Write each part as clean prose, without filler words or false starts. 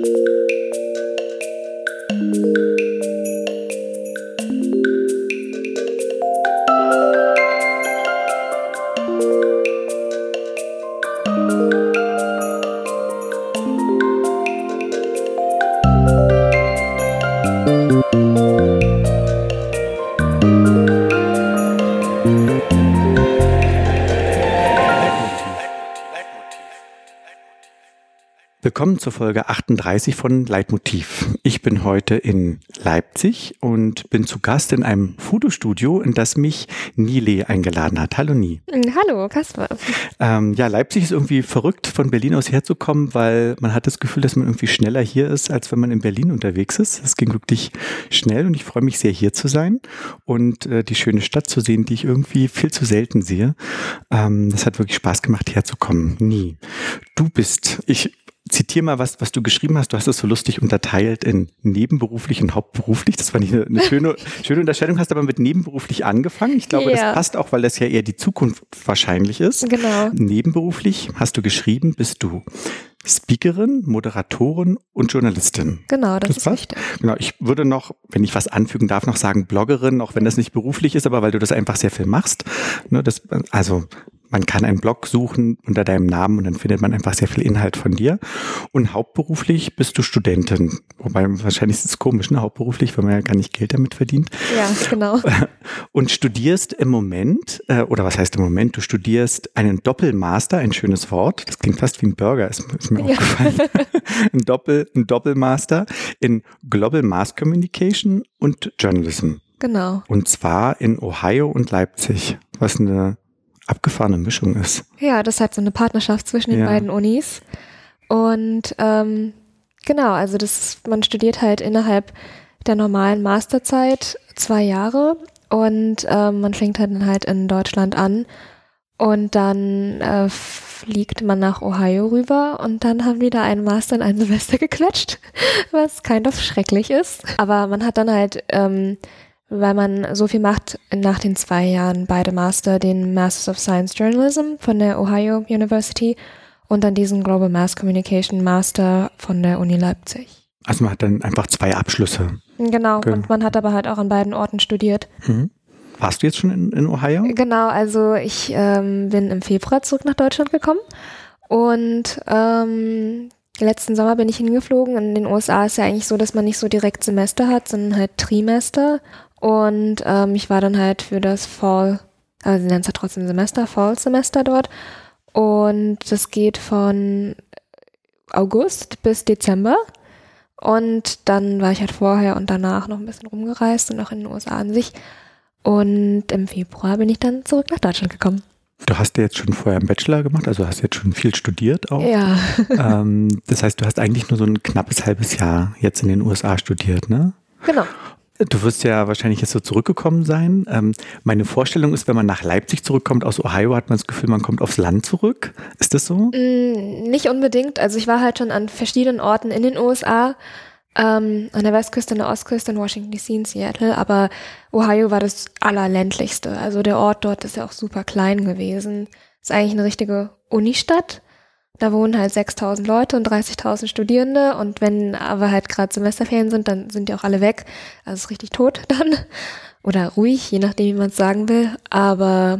Willkommen zur Folge 38 von Leitmotiv. Ich bin heute in Leipzig und bin zu Gast in einem Fotostudio, in das mich Nile eingeladen hat. Hallo Nie. Hallo Kasper. Leipzig ist irgendwie verrückt, von Berlin aus herzukommen, weil man hat das Gefühl, dass man irgendwie schneller hier ist, als wenn man in Berlin unterwegs ist. Es ging wirklich schnell und ich freue mich sehr, hier zu sein und die schöne Stadt zu sehen, die ich irgendwie viel zu selten sehe. Das hat wirklich Spaß gemacht, herzukommen. Nie. Ich zitiere mal, was du geschrieben hast. Du hast es so lustig unterteilt in nebenberuflich und hauptberuflich. Das fand ich eine schöne Unterscheidung. Hast aber mit nebenberuflich angefangen. Ich glaube, Das passt auch, weil das ja eher die Zukunft wahrscheinlich ist. Genau. Nebenberuflich hast du geschrieben, bist du Speakerin, Moderatorin und Journalistin. Genau, das ist richtig. Genau, ich würde noch, wenn ich was anfügen darf, noch sagen Bloggerin, auch wenn das nicht beruflich ist, aber weil du das einfach sehr viel machst. Man kann einen Blog suchen unter deinem Namen und dann findet man einfach sehr viel Inhalt von dir. Und hauptberuflich bist du Studentin. Wobei wahrscheinlich ist es komisch, ne? Hauptberuflich, weil man ja gar nicht Geld damit verdient. Ja, genau. Und studierst im Moment, oder was heißt im Moment? Du studierst einen Doppelmaster, ein schönes Wort. Das klingt fast wie ein Burger, ist mir aufgefallen. Ein Doppelmaster in Global Mass Communication und Journalism. Genau. Und zwar in Ohio und Leipzig, was eine abgefahrene Mischung ist. Ja, das ist halt so eine Partnerschaft zwischen den beiden Unis. Und also man studiert halt innerhalb der normalen Masterzeit 2 Jahre und man fängt halt in Deutschland an und dann fliegt man nach Ohio rüber und dann haben wir da einen Master in ein Semester gequetscht, was kind of schrecklich ist. Aber man hat dann halt weil man so viel macht, nach den 2 Jahren beide Master, den Masters of Science Journalism von der Ohio University und dann diesen Global Mass Communication Master von der Uni Leipzig. Also man hat dann einfach 2 Abschlüsse. Genau, und man hat aber halt auch an beiden Orten studiert. Mhm. Warst du jetzt schon in Ohio? Genau, also ich bin im Februar zurück nach Deutschland gekommen und letzten Sommer bin ich hingeflogen. In den USA ist ja eigentlich so, dass man nicht so direkt Semester hat, sondern halt Trimester. Und ich war dann halt für das Fall Semester dort. Und das geht von August bis Dezember. Und dann war ich halt vorher und danach noch ein bisschen rumgereist und auch in den USA an sich. Und im Februar bin ich dann zurück nach Deutschland gekommen. Du hast ja jetzt schon vorher einen Bachelor gemacht, also hast jetzt schon viel studiert auch. Ja. Das heißt, du hast eigentlich nur so ein knappes halbes Jahr jetzt in den USA studiert, ne? Genau. Du wirst ja wahrscheinlich jetzt so zurückgekommen sein. Meine Vorstellung ist, wenn man nach Leipzig zurückkommt aus Ohio, hat man das Gefühl, man kommt aufs Land zurück. Ist das so? Nicht unbedingt. Also ich war halt schon an verschiedenen Orten in den USA, an der Westküste, an der Ostküste, in Washington DC, in Seattle, aber Ohio war das allerländlichste. Also der Ort dort ist ja auch super klein gewesen. Ist eigentlich eine richtige Unistadt. Da wohnen halt 6.000 Leute und 30.000 Studierende und wenn aber halt gerade Semesterferien sind, dann sind die auch alle weg. Also ist richtig tot dann. Oder ruhig, je nachdem, wie man es sagen will. Aber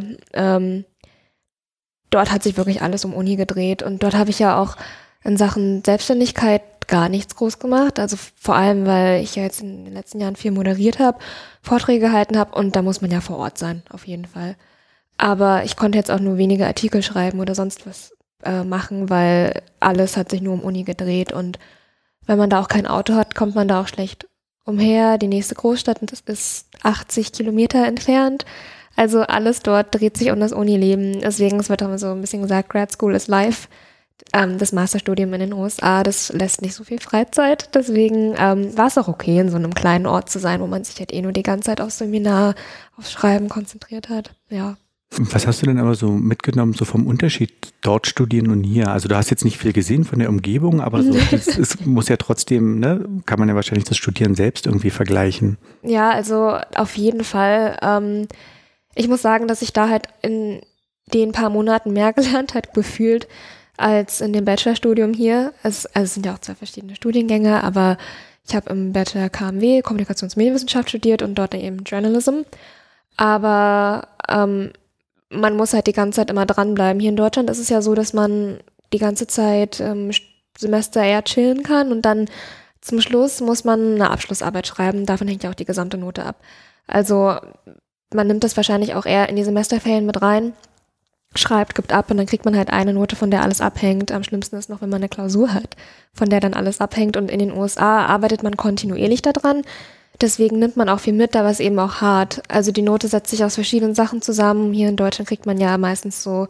dort hat sich wirklich alles um Uni gedreht und dort habe ich ja auch in Sachen Selbstständigkeit gar nichts groß gemacht. Also vor allem, weil ich ja jetzt in den letzten Jahren viel moderiert habe, Vorträge gehalten habe und da muss man ja vor Ort sein, auf jeden Fall. Aber ich konnte jetzt auch nur wenige Artikel schreiben oder sonst was machen, weil alles hat sich nur um Uni gedreht und wenn man da auch kein Auto hat, kommt man da auch schlecht umher. Die nächste Großstadt ist 80 Kilometer entfernt. Also alles dort dreht sich um das Unileben. Deswegen, es wird auch so ein bisschen gesagt, Grad School is life. Das Masterstudium in den USA, das lässt nicht so viel Freizeit. Deswegen war es auch okay, in so einem kleinen Ort zu sein, wo man sich halt nur die ganze Zeit aufs Seminar, aufs Schreiben konzentriert hat. Ja. Was hast du denn aber so mitgenommen, so vom Unterschied dort studieren und hier? Also du hast jetzt nicht viel gesehen von der Umgebung, aber so, es muss ja trotzdem, ne, kann man ja wahrscheinlich das Studieren selbst irgendwie vergleichen. Ja, also auf jeden Fall. Ich muss sagen, dass ich da halt in den paar Monaten mehr gelernt habe, gefühlt, als in dem Bachelorstudium hier. Also es sind ja auch 2 verschiedene Studiengänge, aber ich habe im Bachelor KMW, Kommunikationsmedienwissenschaft studiert und dort eben Journalism. Aber man muss halt die ganze Zeit immer dranbleiben. Hier in Deutschland ist es ja so, dass man die ganze Zeit Semester eher chillen kann und dann zum Schluss muss man eine Abschlussarbeit schreiben. Davon hängt ja auch die gesamte Note ab. Also man nimmt das wahrscheinlich auch eher in die Semesterferien mit rein, schreibt, gibt ab und dann kriegt man halt eine Note, von der alles abhängt. Am schlimmsten ist noch, wenn man eine Klausur hat, von der dann alles abhängt. Und in den USA arbeitet man kontinuierlich daran. Deswegen nimmt man auch viel mit, aber es ist eben auch hart. Also die Note setzt sich aus verschiedenen Sachen zusammen. Hier in Deutschland kriegt man ja meistens so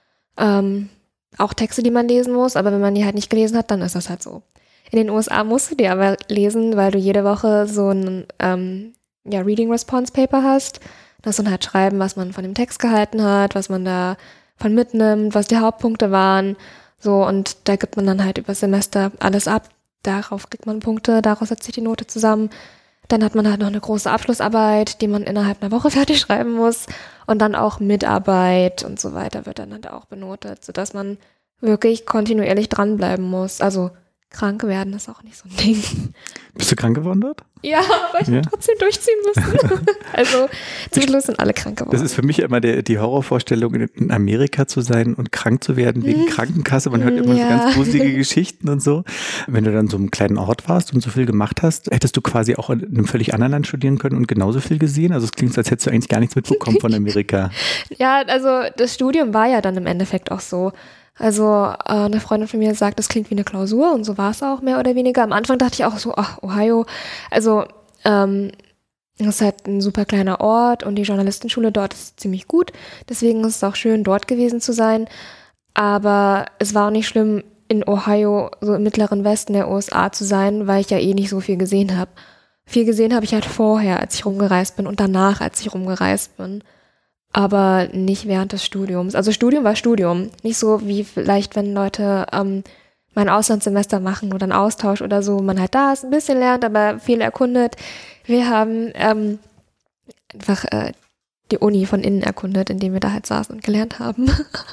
auch Texte, die man lesen muss, aber wenn man die halt nicht gelesen hat, dann ist das halt so. In den USA musst du die aber lesen, weil du jede Woche so ein Reading Response Paper hast. Das dann halt schreiben, was man von dem Text gehalten hat, was man da von mitnimmt, was die Hauptpunkte waren. So, und da gibt man dann halt über das Semester alles ab. Darauf kriegt man Punkte, daraus setzt sich die Note zusammen. Dann hat man halt noch eine große Abschlussarbeit, die man innerhalb einer Woche fertig schreiben muss. Und dann auch Mitarbeit und so weiter wird dann halt auch benotet, sodass man wirklich kontinuierlich dranbleiben muss. Also krank werden ist auch nicht so ein Ding. Bist du krank geworden dort? Ja, aber ich trotzdem durchziehen müssen. Also zum Schluss sind alle krank geworden. Das ist für mich immer die Horrorvorstellung, in Amerika zu sein und krank zu werden wegen Krankenkasse. Man hört immer so ganz gruselige Geschichten und so. Wenn du dann so einem kleinen Ort warst und so viel gemacht hast, hättest du quasi auch in einem völlig anderen Land studieren können und genauso viel gesehen? Also es klingt so, als hättest du eigentlich gar nichts mitbekommen von Amerika. Ja, also das Studium war ja dann im Endeffekt auch so. Also eine Freundin von mir sagt, das klingt wie eine Klausur und so war es auch mehr oder weniger. Am Anfang dachte ich auch so, ach, Ohio, also das ist halt ein super kleiner Ort und die Journalistenschule dort ist ziemlich gut. Deswegen ist es auch schön, dort gewesen zu sein. Aber es war auch nicht schlimm, in Ohio, so im mittleren Westen der USA zu sein, weil ich ja eh nicht so viel gesehen habe. Viel gesehen habe ich halt vorher, als ich rumgereist bin und danach, als ich rumgereist bin. Aber nicht während des Studiums. Also Studium war Studium. Nicht so wie vielleicht, wenn Leute mein Auslandssemester machen oder einen Austausch oder so. Man halt da ist, ein bisschen lernt, aber viel erkundet. Wir haben einfach die Uni von innen erkundet, indem wir da halt saßen und gelernt haben.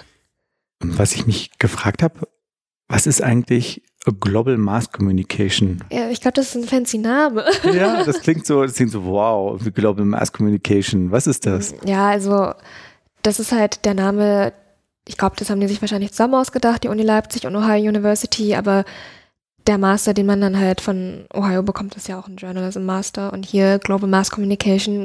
Was ich mich gefragt habe, was ist eigentlich Global Mass Communication? Ja, ich glaube, das ist ein fancy Name. Ja, das klingt so, wow, Global Mass Communication. Was ist das? Ja, also das ist halt der Name, ich glaube, das haben die sich wahrscheinlich zusammen ausgedacht, die Uni Leipzig und Ohio University, aber der Master, den man dann halt von Ohio bekommt, ist ja auch ein Journalism Master und hier Global Mass Communication.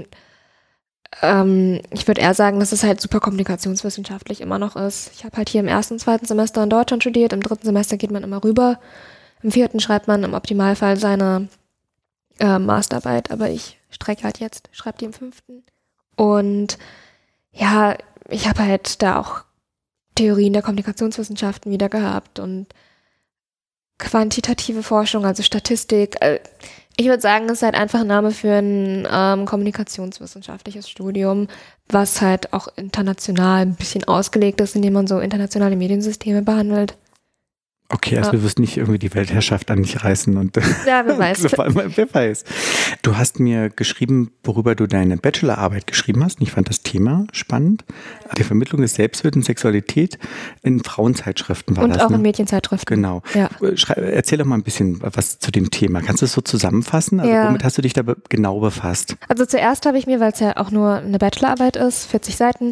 Ich würde eher sagen, dass es halt super kommunikationswissenschaftlich immer noch ist. Ich habe halt hier im 1. und 2. Semester in Deutschland studiert, im 3. Semester geht man immer rüber, im 4. schreibt man im Optimalfall seine Masterarbeit, aber ich strecke halt jetzt, schreibe die im 5. Und ja, ich habe halt da auch Theorien der Kommunikationswissenschaften wieder gehabt und quantitative Forschung, also Statistik. Ich würde sagen, es ist halt einfach ein Name für ein kommunikationswissenschaftliches Studium, was halt auch international ein bisschen ausgelegt ist, indem man so internationale Mediensysteme behandelt. Okay, also wir wirst nicht irgendwie die Weltherrschaft an dich reißen und ja, wer weiß. Wer weiß. Du hast mir geschrieben, worüber du deine Bachelorarbeit geschrieben hast. Und ich fand das Thema spannend. Die Vermittlung des Selbstbild und Sexualität in Frauenzeitschriften war und das. Und auch in Mädchenzeitschriften. Genau. Ja. Erzähl doch mal ein bisschen was zu dem Thema. Kannst du es so zusammenfassen? Also womit hast du dich da genau befasst? Also zuerst habe ich mir, weil es ja auch nur eine Bachelorarbeit ist, 40 Seiten,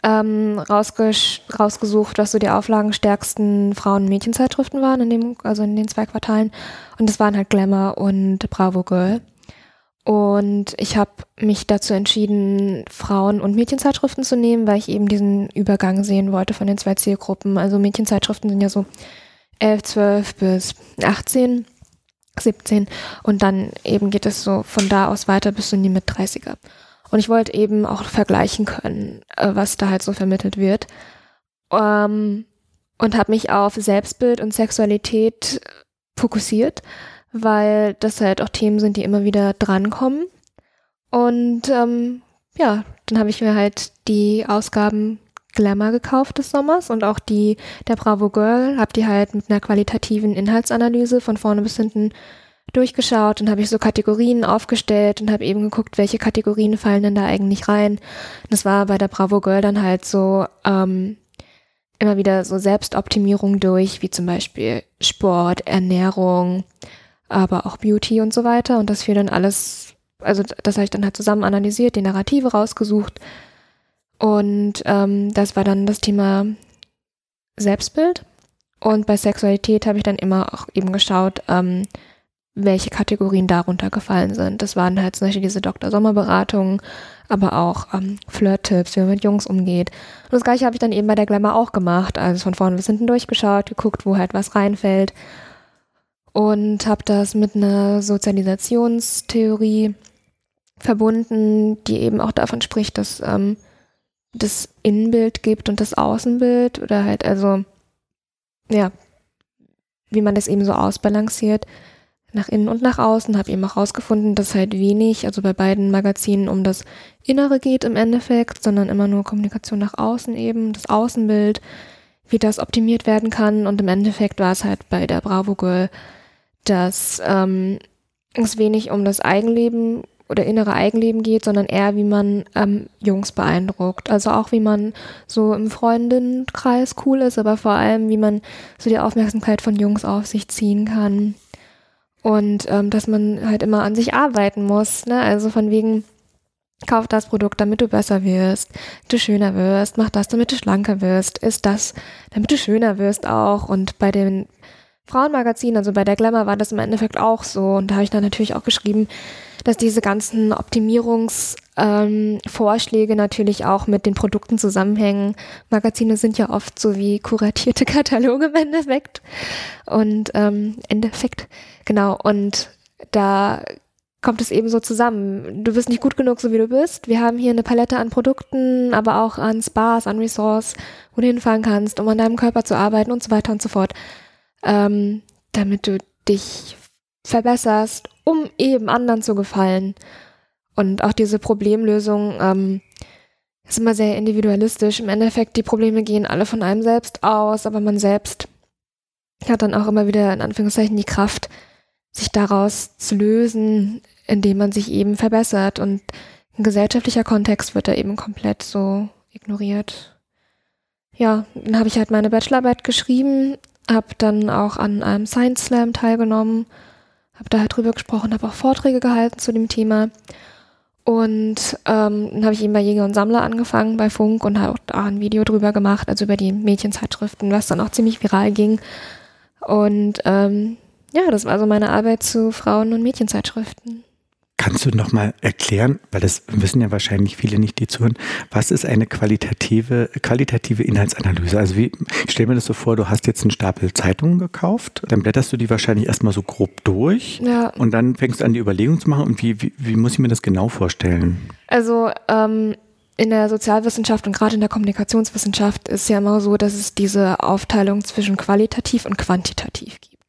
rausgesucht, was so die auflagenstärksten Frauen- und Mädchenzeitschriften waren, in den 2 Quartalen. Und das waren halt Glamour und Bravo Girl. Und ich habe mich dazu entschieden, Frauen- und Mädchenzeitschriften zu nehmen, weil ich eben diesen Übergang sehen wollte von den 2 Zielgruppen. Also Mädchenzeitschriften sind ja so 11, 12 bis 18, 17. Und dann eben geht es so von da aus weiter bis in die Mit-30er. Und ich wollte eben auch vergleichen können, was da halt so vermittelt wird. Und habe mich auf Selbstbild und Sexualität fokussiert, weil das halt auch Themen sind, die immer wieder drankommen. Und dann habe ich mir halt die Ausgaben Glamour gekauft des Sommers und auch die der Bravo Girl, habe die halt mit einer qualitativen Inhaltsanalyse von vorne bis hinten durchgeschaut und habe ich so Kategorien aufgestellt und habe eben geguckt, welche Kategorien fallen denn da eigentlich rein. Und das war bei der Bravo Girl dann halt so immer wieder so Selbstoptimierung durch, wie zum Beispiel Sport, Ernährung, aber auch Beauty und so weiter. Und das fiel dann alles, also das habe ich dann halt zusammen analysiert, die Narrative rausgesucht. Und das war dann das Thema Selbstbild. Und bei Sexualität habe ich dann immer auch eben geschaut, welche Kategorien darunter gefallen sind. Das waren halt zum Beispiel diese Dr. Sommer-Beratungen, aber auch Flirt-Tipps, wie man mit Jungs umgeht. Und das Gleiche habe ich dann eben bei der Glamour auch gemacht. Also von vorne bis hinten durchgeschaut, geguckt, wo halt was reinfällt. Und habe das mit einer Sozialisationstheorie verbunden, die eben auch davon spricht, dass das Innenbild gibt und das Außenbild oder halt also, ja, wie man das eben so ausbalanciert nach innen und nach außen. Habe eben auch rausgefunden, dass halt wenig, also bei beiden Magazinen um das Innere geht im Endeffekt, sondern immer nur Kommunikation nach außen eben, das Außenbild, wie das optimiert werden kann. Und im Endeffekt war es halt bei der Bravo Girl, dass es wenig um das Eigenleben oder innere Eigenleben geht, sondern eher, wie man Jungs beeindruckt. Also auch, wie man so im Freundinnenkreis cool ist, aber vor allem, wie man so die Aufmerksamkeit von Jungs auf sich ziehen kann. Und dass man halt immer an sich arbeiten muss, ne? Also von wegen, kauf das Produkt, damit du besser wirst, damit du schöner wirst, mach das, damit du schlanker wirst, isst das, damit du schöner wirst auch. Und bei den Frauenmagazinen, also bei der Glamour war das im Endeffekt auch so. Und da habe ich dann natürlich auch geschrieben, dass diese ganzen Optimierungsvorschläge natürlich auch mit den Produkten zusammenhängen. Magazine sind ja oft so wie kuratierte Kataloge im Endeffekt. Und genau. Und da kommt es eben so zusammen. Du bist nicht gut genug, so wie du bist. Wir haben hier eine Palette an Produkten, aber auch an Spas, an Resorts, wo du hinfahren kannst, um an deinem Körper zu arbeiten und so weiter und so fort. Damit du dich verbesserst, um eben anderen zu gefallen. Und auch diese Problemlösung ist immer sehr individualistisch. Im Endeffekt, die Probleme gehen alle von einem selbst aus, aber man selbst hat dann auch immer wieder in Anführungszeichen die Kraft, sich daraus zu lösen, indem man sich eben verbessert. Und ein gesellschaftlicher Kontext wird da eben komplett so ignoriert. Ja, dann habe ich halt meine Bachelorarbeit geschrieben, habe dann auch an einem Science Slam teilgenommen, habe da halt drüber gesprochen, habe auch Vorträge gehalten zu dem Thema. Und dann habe ich eben bei Jäger und Sammler angefangen, bei Funk, und habe auch da ein Video drüber gemacht, also über die Mädchenzeitschriften, was dann auch ziemlich viral ging. Und ja, das war so meine Arbeit zu Frauen- und Mädchenzeitschriften. Kannst du nochmal erklären, weil das wissen ja wahrscheinlich viele nicht, die zuhören, was ist eine qualitative Inhaltsanalyse? Also ich stelle mir das so vor, du hast jetzt einen Stapel Zeitungen gekauft, dann blätterst du die wahrscheinlich erstmal so grob durch, ja, und dann fängst du an, die Überlegung zu machen. Und wie muss ich mir das genau vorstellen? Also in der Sozialwissenschaft und gerade in der Kommunikationswissenschaft ist ja immer so, dass es diese Aufteilung zwischen qualitativ und quantitativ gibt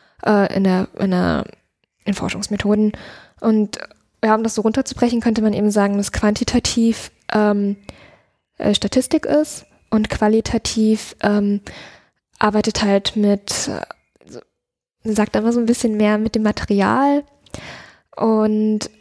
in Forschungsmethoden. Und ja, um das so runterzubrechen, könnte man eben sagen, dass quantitativ Statistik ist und qualitativ arbeitet halt mit, sagt immer so ein bisschen mehr mit dem Material. Und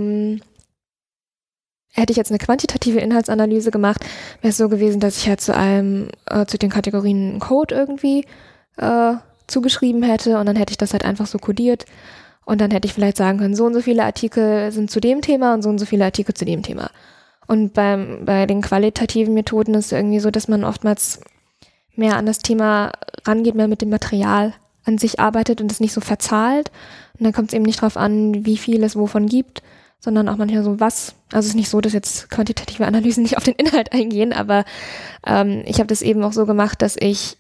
hätte ich jetzt eine quantitative Inhaltsanalyse gemacht, wäre es so gewesen, dass ich halt zu den Kategorien einen Code irgendwie zugeschrieben hätte, und dann hätte ich das halt einfach so kodiert. Und dann hätte ich vielleicht sagen können, so und so viele Artikel sind zu dem Thema und so viele Artikel zu dem Thema. Und bei den qualitativen Methoden ist es irgendwie so, dass man oftmals mehr an das Thema rangeht, mehr mit dem Material an sich arbeitet und es nicht so verzahlt. Und dann kommt es eben nicht drauf an, wie viel es wovon gibt, sondern auch manchmal so was. Also es ist nicht so, dass jetzt quantitative Analysen nicht auf den Inhalt eingehen, aber ich habe das eben auch so gemacht, dass ich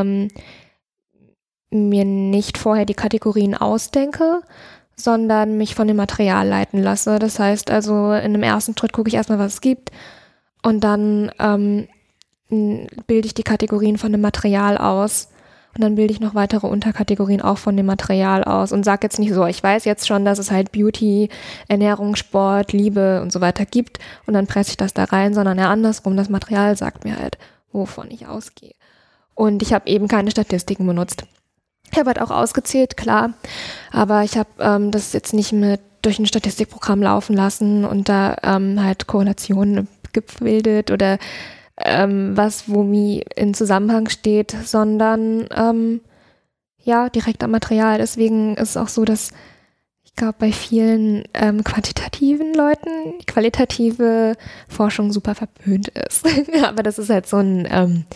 mir nicht vorher die Kategorien ausdenke, sondern mich von dem Material leiten lasse. Das heißt also, in dem ersten Schritt gucke ich erstmal, was es gibt, und dann bilde ich die Kategorien von dem Material aus, und dann bilde ich noch weitere Unterkategorien auch von dem Material aus und sage jetzt nicht so, ich weiß jetzt schon, dass es halt Beauty, Ernährung, Sport, Liebe und so weiter gibt, und dann presse ich das da rein, sondern ja andersrum, das Material sagt mir halt, wovon ich ausgehe. Und ich habe eben keine Statistiken benutzt. Ich habe halt auch ausgezählt, klar, aber ich habe das jetzt nicht durch ein Statistikprogramm laufen lassen und da halt Korrelationen gebildet oder was womit in Zusammenhang steht, sondern direkt am Material. Deswegen ist es auch so, dass ich glaube, bei vielen quantitativen Leuten qualitative Forschung super verpönt ist. Aber das ist halt so ein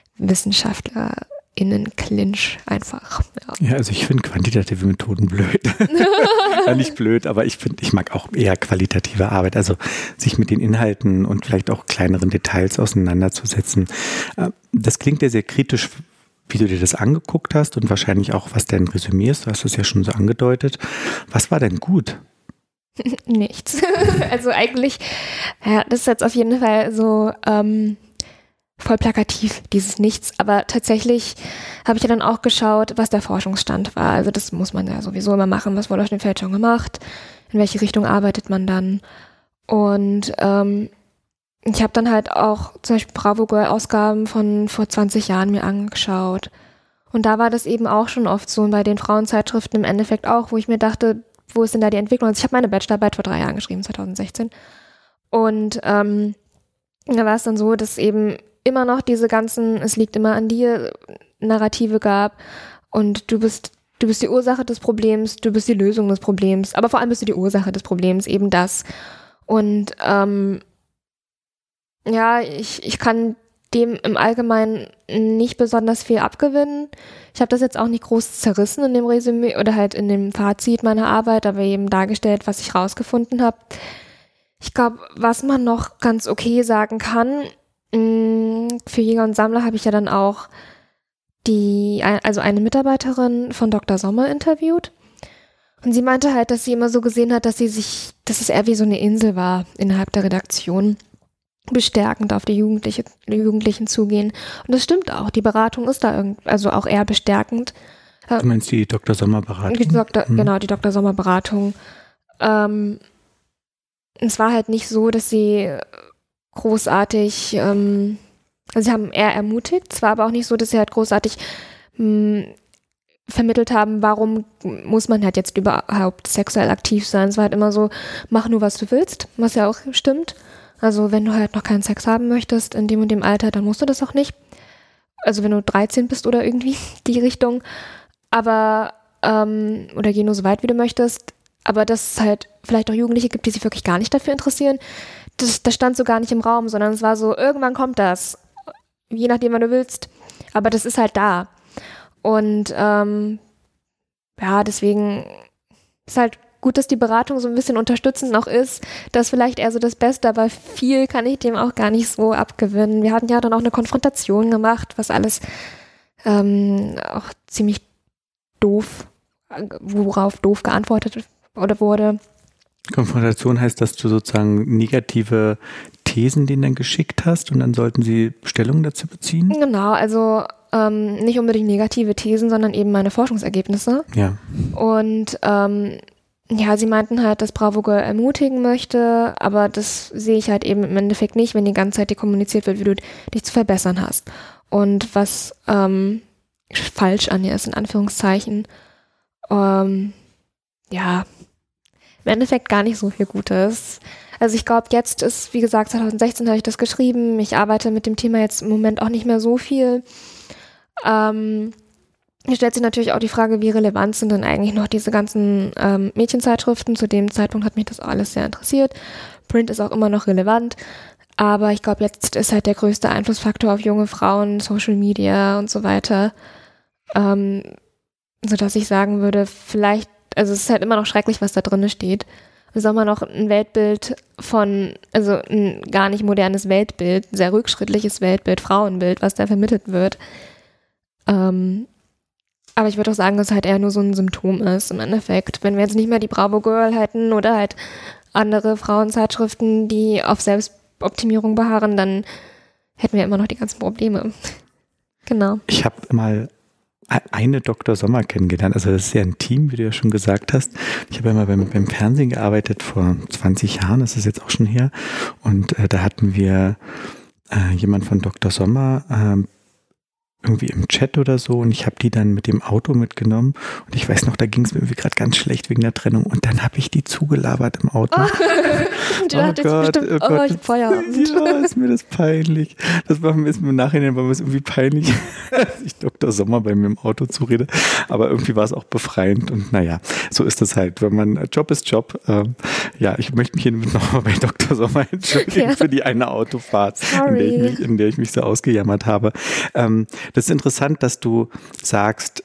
WissenschaftlerInnen-Clinch einfach. Ja, also ich finde quantitative Methoden blöd. Ja, nicht blöd, aber ich mag auch eher qualitative Arbeit, also sich mit den Inhalten und vielleicht auch kleineren Details auseinanderzusetzen. Das klingt ja sehr kritisch, wie du dir das angeguckt hast und wahrscheinlich auch, was dein Resümee ist. Du hast es ja schon so angedeutet. Was war denn gut? Nichts. Also eigentlich, ja, das ist jetzt auf jeden Fall so voll plakativ, dieses Nichts. Aber tatsächlich habe ich ja dann auch geschaut, was der Forschungsstand war. Also das muss man ja sowieso immer machen. Was wurde auf dem Feld schon gemacht? In welche Richtung arbeitet man dann? Und ich habe dann halt auch zum Beispiel Bravo Girl Ausgaben von vor 20 Jahren mir angeschaut. Und da war das eben auch schon oft so, und bei den Frauenzeitschriften im Endeffekt auch, wo ich mir dachte, wo ist denn da die Entwicklung? Also ich habe meine Bachelorarbeit vor 3 Jahren geschrieben, 2016. Und da war es dann so, dass eben immer noch diese ganzen, es liegt immer an dir, Narrative gab und du bist die Ursache des Problems, du bist die Lösung des Problems, aber vor allem bist du die Ursache des Problems, eben das. Und ich kann dem im Allgemeinen nicht besonders viel abgewinnen. Ich habe das jetzt auch nicht groß zerrissen in dem Resümee oder halt in dem Fazit meiner Arbeit, aber eben dargestellt, was ich rausgefunden habe. Ich glaube, was man noch ganz okay sagen kann, für Jäger und Sammler habe ich ja dann auch eine Mitarbeiterin von Dr. Sommer interviewt. Und sie meinte halt, dass sie immer so gesehen hat, dass es eher wie so eine Insel war innerhalb der Redaktion. Bestärkend auf die Jugendlichen zugehen. Und das stimmt auch. Die Beratung ist da also auch eher bestärkend. Du meinst die Dr. Sommer-Beratung? Genau, die Dr. Sommer-Beratung. Es war halt nicht so, dass sie großartig, also sie haben eher ermutigt. Es war aber auch nicht so, dass sie halt großartig vermittelt haben, warum muss man halt jetzt überhaupt sexuell aktiv sein. Es war halt immer so, mach nur, was du willst, was ja auch stimmt. Also wenn du halt noch keinen Sex haben möchtest in dem und dem Alter, dann musst du das auch nicht. Also wenn du 13 bist oder irgendwie die Richtung. Aber, oder geh nur so weit, wie du möchtest. Aber dass es halt vielleicht auch Jugendliche gibt, die sich wirklich gar nicht dafür interessieren, das stand so gar nicht im Raum, sondern es war so, irgendwann kommt das. Je nachdem, wann du willst. Aber das ist halt da. Und deswegen ist halt gut, dass die Beratung so ein bisschen unterstützend noch ist. Das ist vielleicht eher so das Beste, aber viel kann ich dem auch gar nicht so abgewinnen. Wir hatten ja dann auch eine Konfrontation gemacht, was alles auch ziemlich doof, worauf doof geantwortet wurde. Konfrontation heißt, dass du sozusagen negative Thesen denen dann geschickt hast und dann sollten sie Stellung dazu beziehen? Genau, also nicht unbedingt negative Thesen, sondern eben meine Forschungsergebnisse. Ja. Und sie meinten halt, dass Bravo Girl ermutigen möchte, aber das sehe ich halt eben im Endeffekt nicht, wenn die ganze Zeit dir kommuniziert wird, wie du dich zu verbessern hast. Und was falsch an dir ist, in Anführungszeichen. Im Endeffekt gar nicht so viel Gutes. Also ich glaube, jetzt ist, wie gesagt, 2016 habe ich das geschrieben. Ich arbeite mit dem Thema jetzt im Moment auch nicht mehr so viel. Hier stellt sich natürlich auch die Frage, wie relevant sind denn eigentlich noch diese ganzen Mädchenzeitschriften. Zu dem Zeitpunkt hat mich das alles sehr interessiert. Print ist auch immer noch relevant. Aber ich glaube, jetzt ist halt der größte Einflussfaktor auf junge Frauen, Social Media und so weiter. Sodass ich sagen würde, vielleicht, also es ist halt immer noch schrecklich, was da drin steht. Es ist auch immer noch ein Weltbild also ein gar nicht modernes Weltbild, ein sehr rückschrittliches Weltbild, Frauenbild, was da vermittelt wird. Aber ich würde auch sagen, dass es halt eher nur so ein Symptom ist im Endeffekt. Wenn wir jetzt nicht mehr die Bravo Girl hätten oder halt andere Frauenzeitschriften, die auf Selbstoptimierung beharren, dann hätten wir immer noch die ganzen Probleme. Genau. Ich habe mal eine Dr. Sommer kennengelernt. Also das ist ja ein Team, wie du ja schon gesagt hast. Ich habe ja mal beim Fernsehen gearbeitet vor 20 Jahren, das ist jetzt auch schon her. Und da hatten wir jemand von Dr. Sommer irgendwie im Chat oder so und ich habe die dann mit dem Auto mitgenommen und ich weiß noch, da ging es mir irgendwie gerade ganz schlecht wegen der Trennung und dann habe ich die zugelabert im Auto. Und du dachtest bestimmt, ich hab Feierabend. Ja, ist mir das peinlich. Das war mir im Nachhinein war mir es irgendwie peinlich, dass ich Dr. Sommer bei mir im Auto zurede, aber irgendwie war es auch befreiend und naja, so ist das halt, wenn man, Job ist Job. Ja, ich möchte mich hier nochmal bei Dr. Sommer entschuldigen für die eine Autofahrt, in der ich mich so ausgejammert habe. Das ist interessant, dass du sagst,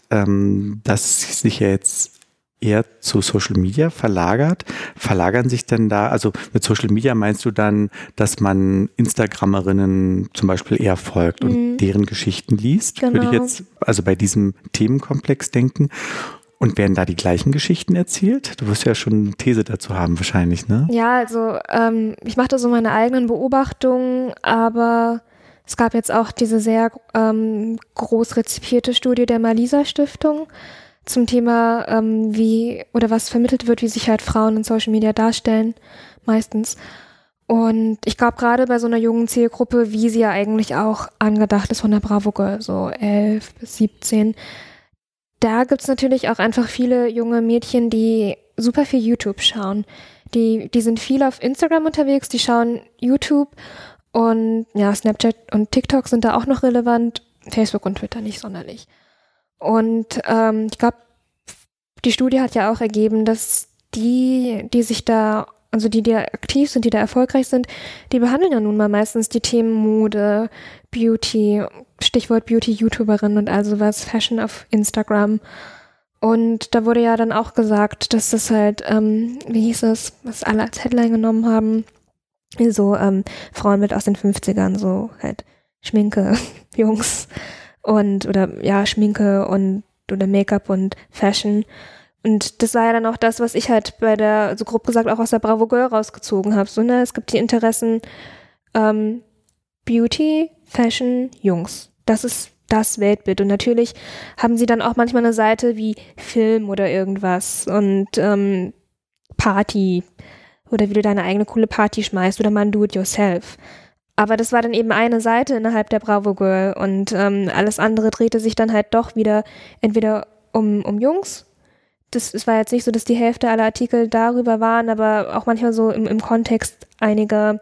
dass sich ja jetzt eher zu Social Media verlagert. Verlagern sich denn da, also mit Social Media meinst du dann, dass man Instagrammerinnen zum Beispiel eher folgt und deren Geschichten liest? Genau. Würde ich jetzt also bei diesem Themenkomplex denken. Und werden da die gleichen Geschichten erzählt? Du wirst ja schon eine These dazu haben wahrscheinlich, ne? Ja, also ich mache da so meine eigenen Beobachtungen, aber es gab jetzt auch diese sehr groß rezipierte Studie der Malisa-Stiftung zum Thema, wie oder was vermittelt wird, wie sich halt Frauen in Social Media darstellen, meistens. Und ich glaube, gerade bei so einer jungen Zielgruppe, wie sie ja eigentlich auch angedacht ist von der Bravo Girl, so 11 bis 17, da gibt's natürlich auch einfach viele junge Mädchen, die super viel YouTube schauen. Die sind viel auf Instagram unterwegs, die schauen YouTube und ja, Snapchat und TikTok sind da auch noch relevant, Facebook und Twitter nicht sonderlich. Und ich glaube, die Studie hat ja auch ergeben, dass die sich da, also die da aktiv sind, die da erfolgreich sind, die behandeln ja nun mal meistens die Themen Mode, Beauty, Stichwort Beauty-YouTuberin und also was, Fashion auf Instagram. Und da wurde ja dann auch gesagt, dass das halt, wie hieß es, was alle als Headline genommen haben, so Frauen mit aus den 50ern, so halt Schminke, Jungs und oder ja, Schminke und oder Make-up und Fashion. Und das war ja dann auch das, was ich halt bei der, so grob gesagt, auch aus der Bravo Girl rausgezogen habe. So, ne, es gibt die Interessen Beauty, Fashion, Jungs. Das ist das Weltbild. Und natürlich haben sie dann auch manchmal eine Seite wie Film oder irgendwas und Party oder wie du deine eigene coole Party schmeißt oder mal ein Do-it-yourself. Aber das war dann eben eine Seite innerhalb der Bravo Girl und alles andere drehte sich dann halt doch wieder entweder um Jungs. Es war jetzt nicht so, dass die Hälfte aller Artikel darüber waren, aber auch manchmal so im Kontext einiger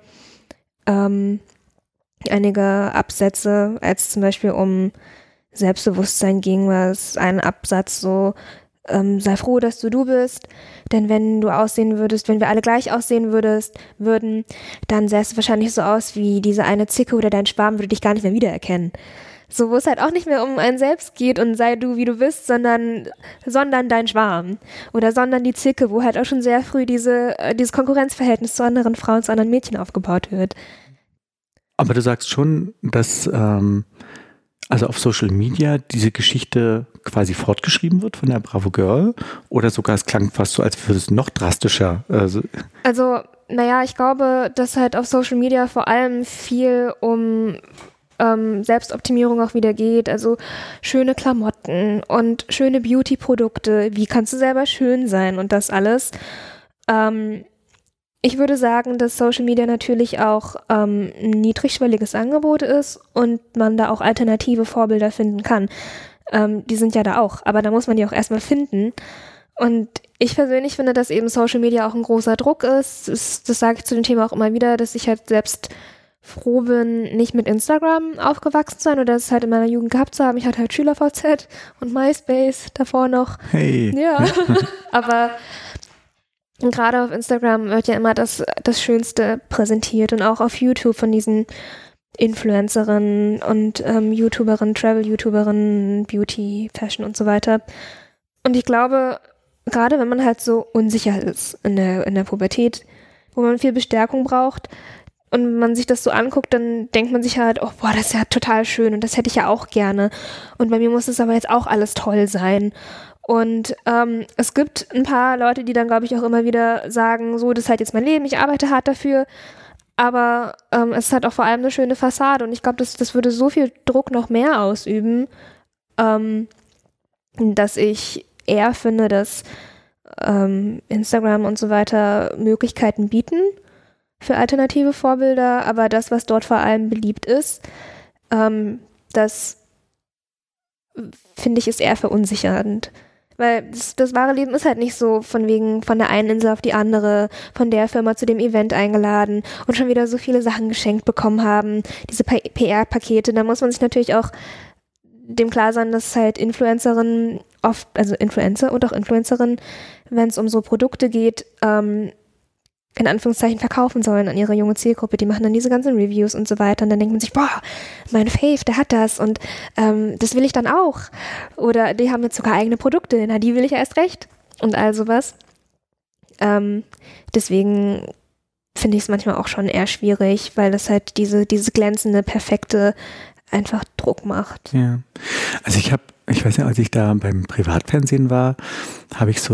Absätze, als zum Beispiel um Selbstbewusstsein ging, war es ein Absatz so, sei froh, dass du bist, denn wenn du aussehen würdest, wenn wir alle gleich aussehen würden, dann sähst du wahrscheinlich so aus wie diese eine Zicke oder dein Schwarm würde dich gar nicht mehr wiedererkennen. So, wo es halt auch nicht mehr um einen selbst geht und sei du, wie du bist, sondern dein Schwarm oder sondern die Zicke, wo halt auch schon sehr früh dieses Konkurrenzverhältnis zu anderen Frauen, zu anderen Mädchen aufgebaut wird. Aber du sagst schon, dass also auf Social Media diese Geschichte quasi fortgeschrieben wird von der Bravo Girl oder sogar es klang fast so, als würde es noch drastischer. Also, naja, ich glaube, dass halt auf Social Media vor allem viel um Selbstoptimierung auch wieder geht, also schöne Klamotten und schöne Beauty-Produkte, wie kannst du selber schön sein und das alles. Ich würde sagen, dass Social Media natürlich auch ein niedrigschwelliges Angebot ist und man da auch alternative Vorbilder finden kann. Die sind ja da auch, aber da muss man die auch erstmal finden. Und ich persönlich finde, dass eben Social Media auch ein großer Druck ist. Das sage ich zu dem Thema auch immer wieder, dass ich halt selbst froh bin, nicht mit Instagram aufgewachsen zu sein oder es halt in meiner Jugend gehabt zu haben. Ich hatte halt SchülerVZ und MySpace davor noch. Hey. Ja, aber gerade auf Instagram wird ja immer das Schönste präsentiert und auch auf YouTube von diesen Influencerinnen und YouTuberinnen, Travel-YouTuberinnen, Beauty, Fashion und so weiter. Und ich glaube, gerade wenn man halt so unsicher ist in der Pubertät, wo man viel Bestärkung braucht, und man sich das so anguckt, dann denkt man sich halt, oh, boah, das ist ja total schön und das hätte ich ja auch gerne. Und bei mir muss es aber jetzt auch alles toll sein. Und es gibt ein paar Leute, die dann, glaube ich, auch immer wieder sagen, so, das ist halt jetzt mein Leben, ich arbeite hart dafür. Aber es ist halt auch vor allem eine schöne Fassade. Und ich glaube, das würde so viel Druck noch mehr ausüben, dass ich eher finde, dass Instagram und so weiter Möglichkeiten bieten für alternative Vorbilder, aber das, was dort vor allem beliebt ist, dass finde ich, ist eher verunsichernd. Weil das wahre Leben ist halt nicht so von wegen von der einen Insel auf die andere, von der Firma zu dem Event eingeladen und schon wieder so viele Sachen geschenkt bekommen haben, diese PR-Pakete. Da muss man sich natürlich auch dem klar sein, dass halt Influencerinnen oft, also Influencer und auch Influencerinnen, wenn es um so Produkte geht, in Anführungszeichen verkaufen sollen an ihre junge Zielgruppe. Die machen dann diese ganzen Reviews und so weiter und dann denkt man sich, boah, mein Fave, der hat das und das will ich dann auch. Oder die haben jetzt sogar eigene Produkte, na, die will ich ja erst recht und all sowas. Deswegen finde ich es manchmal auch schon eher schwierig, weil das halt diese glänzende, perfekte einfach Druck macht. Ja, also ich weiß nicht, als ich da beim Privatfernsehen war, habe ich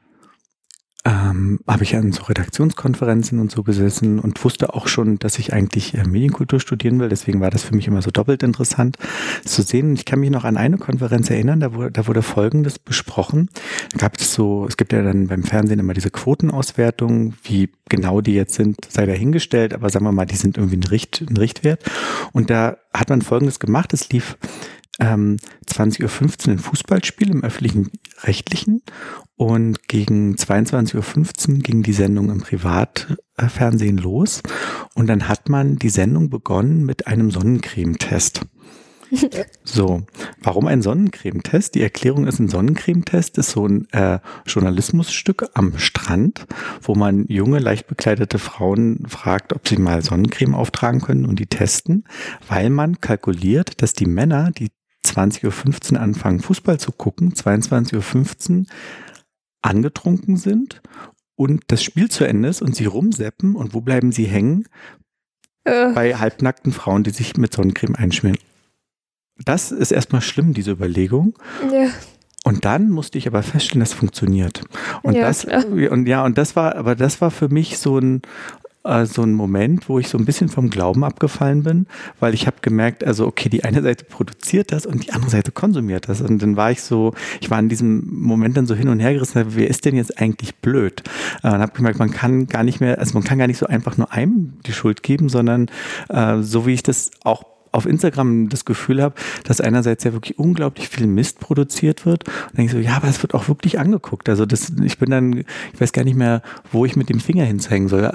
habe ich an so Redaktionskonferenzen und so gesessen und wusste auch schon, dass ich eigentlich Medienkultur studieren will. Deswegen war das für mich immer so doppelt interessant zu sehen. Ich kann mich noch an eine Konferenz erinnern, da wurde Folgendes besprochen. Da gab es es gibt ja dann beim Fernsehen immer diese Quotenauswertung, wie genau die jetzt sind, sei dahingestellt, aber sagen wir mal, die sind irgendwie ein Richtwert. Und da hat man Folgendes gemacht, es lief 20.15 Uhr ein Fußballspiel im öffentlich-rechtlichen und gegen 22.15 Uhr ging die Sendung im Privatfernsehen los und dann hat man die Sendung begonnen mit einem Sonnencremetest. So, warum ein Sonnencremetest? Die Erklärung ist, ein Sonnencremetest ist so ein Journalismusstück am Strand, wo man junge, leicht bekleidete Frauen fragt, ob sie mal Sonnencreme auftragen können und die testen, weil man kalkuliert, dass die Männer, die 20.15 Uhr anfangen, Fußball zu gucken, 22.15 Uhr angetrunken sind und das Spiel zu Ende ist und sie rumseppen und wo bleiben sie hängen? Bei halbnackten Frauen, die sich mit Sonnencreme einschmieren. Das ist erstmal schlimm, diese Überlegung. Ja. Und dann musste ich aber feststellen, das funktioniert. Und ja, das war für mich so ein Moment, wo ich so ein bisschen vom Glauben abgefallen bin, weil ich habe gemerkt, also okay, die eine Seite produziert das und die andere Seite konsumiert das. Und dann war ich war in diesem Moment dann so hin und her gerissen, wer ist denn jetzt eigentlich blöd? Und habe gemerkt, man kann gar nicht so einfach nur einem die Schuld geben, sondern so wie ich das auch auf Instagram das Gefühl habe, dass einerseits ja wirklich unglaublich viel Mist produziert wird und dann denke ich so, ja, aber es wird auch wirklich angeguckt. Also ich weiß gar nicht mehr, wo ich mit dem Finger hinzeigen soll.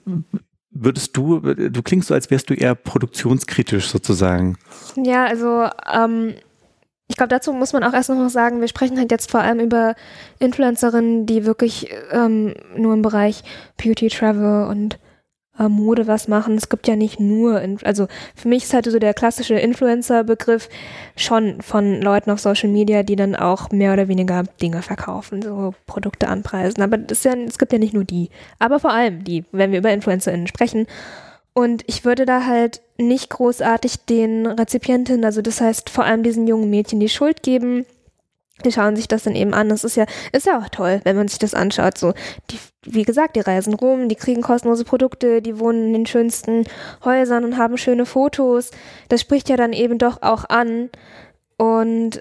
Du klingst so, als wärst du eher produktionskritisch sozusagen. Ja, also ich glaube, dazu muss man auch erst noch sagen, wir sprechen halt jetzt vor allem über Influencerinnen, die wirklich nur im Bereich Beauty, Travel und Mode was machen. Es gibt ja nicht nur, also für mich ist halt so der klassische Influencer-Begriff schon von Leuten auf Social Media, die dann auch mehr oder weniger Dinge verkaufen, so Produkte anpreisen. Aber es gibt ja nicht nur die, aber vor allem die, wenn wir über InfluencerInnen sprechen. Und ich würde da halt nicht großartig den Rezipientinnen, also das heißt vor allem diesen jungen Mädchen, die Schuld geben. Die schauen sich das dann eben an. Das ist ja auch toll, wenn man sich das anschaut. So, wie gesagt, die reisen rum, die kriegen kostenlose Produkte, die wohnen in den schönsten Häusern und haben schöne Fotos. Das spricht ja dann eben doch auch an. Und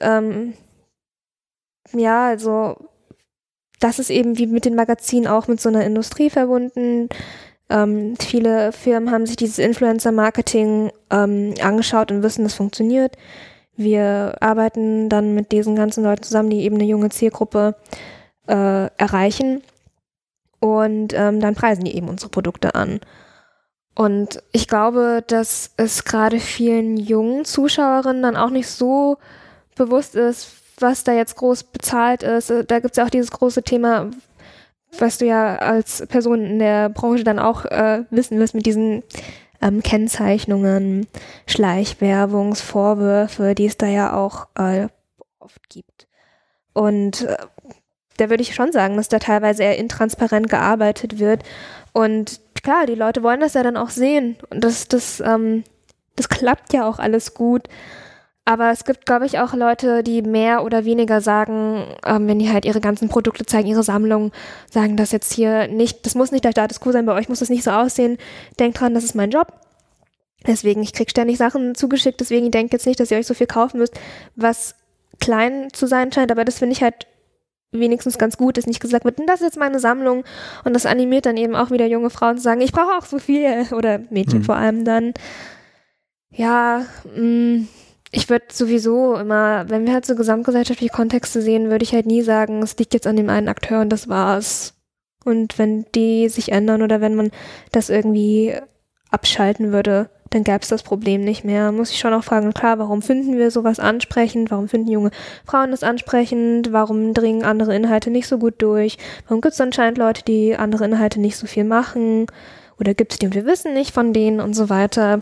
also das ist eben wie mit den Magazinen auch mit so einer Industrie verbunden. Viele Firmen haben sich dieses Influencer-Marketing angeschaut und wissen, das funktioniert. Wir arbeiten dann mit diesen ganzen Leuten zusammen, die eben eine junge Zielgruppe erreichen und dann preisen die eben unsere Produkte an. Und ich glaube, dass es gerade vielen jungen Zuschauerinnen dann auch nicht so bewusst ist, was da jetzt groß bezahlt ist. Da gibt es ja auch dieses große Thema, was du ja als Person in der Branche dann auch wissen wirst mit diesen Kennzeichnungen, Schleichwerbungsvorwürfe, die es da ja auch oft gibt. Und da würde ich schon sagen, dass da teilweise eher intransparent gearbeitet wird. Und klar, die Leute wollen das ja dann auch sehen. Und das klappt ja auch alles gut. Aber es gibt, glaube ich, auch Leute, die mehr oder weniger sagen, wenn die halt ihre ganzen Produkte zeigen, ihre Sammlung, sagen das jetzt hier nicht, das muss nicht der Status quo sein, bei euch muss das nicht so aussehen. Denkt dran, das ist mein Job. Deswegen, ich kriege ständig Sachen zugeschickt, deswegen denkt jetzt nicht, dass ihr euch so viel kaufen müsst, was klein zu sein scheint, aber das finde ich halt wenigstens ganz gut, dass nicht gesagt wird, das ist jetzt meine Sammlung und das animiert dann eben auch wieder junge Frauen zu sagen, ich brauche auch so viel oder Mädchen vor allem dann. Ja, ich würde sowieso immer, wenn wir halt so gesamtgesellschaftliche Kontexte sehen, würde ich halt nie sagen, es liegt jetzt an dem einen Akteur und das war's. Und wenn die sich ändern oder wenn man das irgendwie abschalten würde, dann gäbe es das Problem nicht mehr. Muss ich schon auch fragen, klar, warum finden wir sowas ansprechend? Warum finden junge Frauen das ansprechend? Warum dringen andere Inhalte nicht so gut durch? Warum gibt es anscheinend Leute, die andere Inhalte nicht so viel machen? Oder gibt es die und wir wissen nicht von denen und so weiter?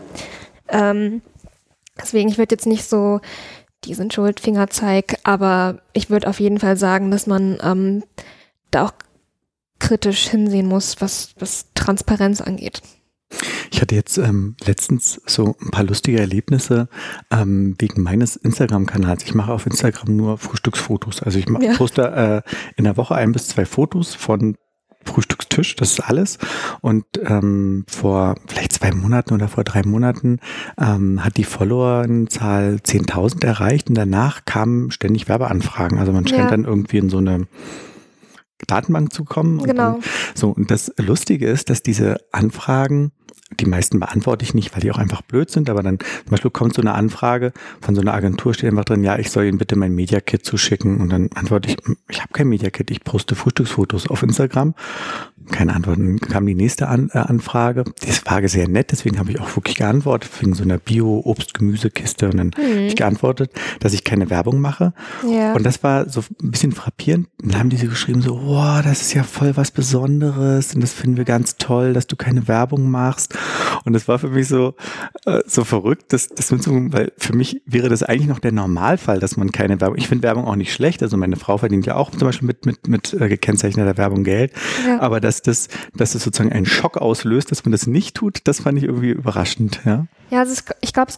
Deswegen, ich würde jetzt nicht so, die sind schuld, Fingerzeig, aber ich würde auf jeden Fall sagen, dass man da auch kritisch hinsehen muss, was Transparenz angeht. Ich hatte jetzt letztens so ein paar lustige Erlebnisse wegen meines Instagram-Kanals. Ich mache auf Instagram nur Frühstücksfotos. Also ich poste in der Woche 1 bis 2 Fotos von Frühstückstisch, das ist alles. Und vor vielleicht 2 Monaten oder vor 3 Monaten hat die Followerzahl 10.000 erreicht und danach kamen ständig Werbeanfragen. Also man scheint dann irgendwie in so eine Datenbank zu kommen. Und genau. Und das Lustige ist, dass diese Anfragen, die meisten beantworte ich nicht, weil die auch einfach blöd sind, aber dann zum Beispiel kommt so eine Anfrage von so einer Agentur, steht einfach drin, ja, ich soll Ihnen bitte mein Media-Kit zuschicken und dann antworte ich habe kein Media-Kit, ich poste Frühstücksfotos auf Instagram. Keine Antwort. Dann kam die nächste Anfrage. Die Frage sehr nett, deswegen habe ich auch wirklich geantwortet, wegen so einer Bio-Obst-Gemüsekiste und dann habe ich geantwortet, dass ich keine Werbung mache. Ja. Und das war so ein bisschen frappierend. Dann haben diese geschrieben so, wow, das ist ja voll was Besonderes und das finden wir ganz toll, dass du keine Werbung machst. Und das war für mich so verrückt, weil für mich wäre das eigentlich noch der Normalfall, dass man keine Werbung, ich finde Werbung auch nicht schlecht, also meine Frau verdient ja auch zum Beispiel mit gekennzeichneter Werbung Geld, aber dass das sozusagen einen Schock auslöst, dass man das nicht tut, das fand ich irgendwie überraschend. Ja, also ich glaube,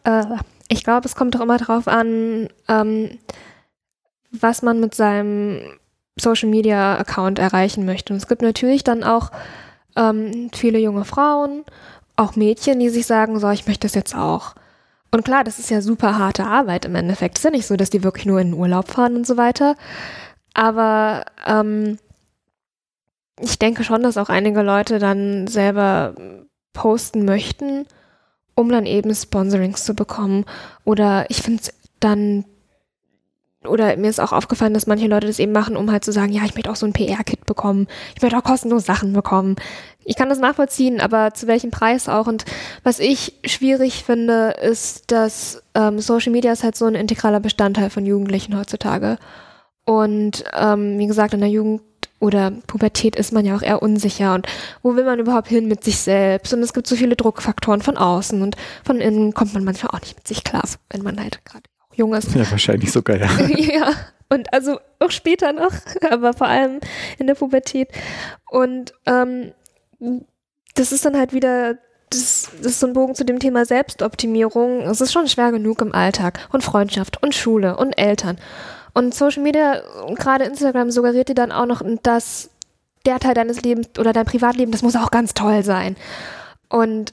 es kommt doch immer darauf an, was man mit seinem Social-Media-Account erreichen möchte. Und es gibt natürlich dann auch viele junge Frauen, auch Mädchen, die sich sagen, so, ich möchte das jetzt auch. Und klar, das ist ja super harte Arbeit im Endeffekt. Es ist ja nicht so, dass die wirklich nur in den Urlaub fahren und so weiter. Aber ich denke schon, dass auch einige Leute dann selber posten möchten, um dann eben Sponsorings zu bekommen. Oder ich finde es dann, oder mir ist auch aufgefallen, dass manche Leute das eben machen, um halt zu sagen, ja, ich möchte auch so ein PR-Kit bekommen. Ich möchte auch kostenlos Sachen bekommen. Ich kann das nachvollziehen, aber zu welchem Preis auch? Und was ich schwierig finde, ist, dass Social Media ist halt so ein integraler Bestandteil von Jugendlichen heutzutage. Und wie gesagt, in der Jugend oder Pubertät ist man ja auch eher unsicher und wo will man überhaupt hin mit sich selbst? Und es gibt so viele Druckfaktoren von außen und von innen kommt man manchmal auch nicht mit sich klar, wenn man halt gerade auch jung ist. Ja, wahrscheinlich sogar, ja. Ja, und also auch später noch, aber vor allem in der Pubertät. Und das ist dann halt wieder, das ist so ein Bogen zu dem Thema Selbstoptimierung. Es ist schon schwer genug im Alltag und Freundschaft und Schule und Eltern. Und Social Media, gerade Instagram, suggeriert dir dann auch noch, dass der Teil deines Lebens oder dein Privatleben, das muss auch ganz toll sein. Und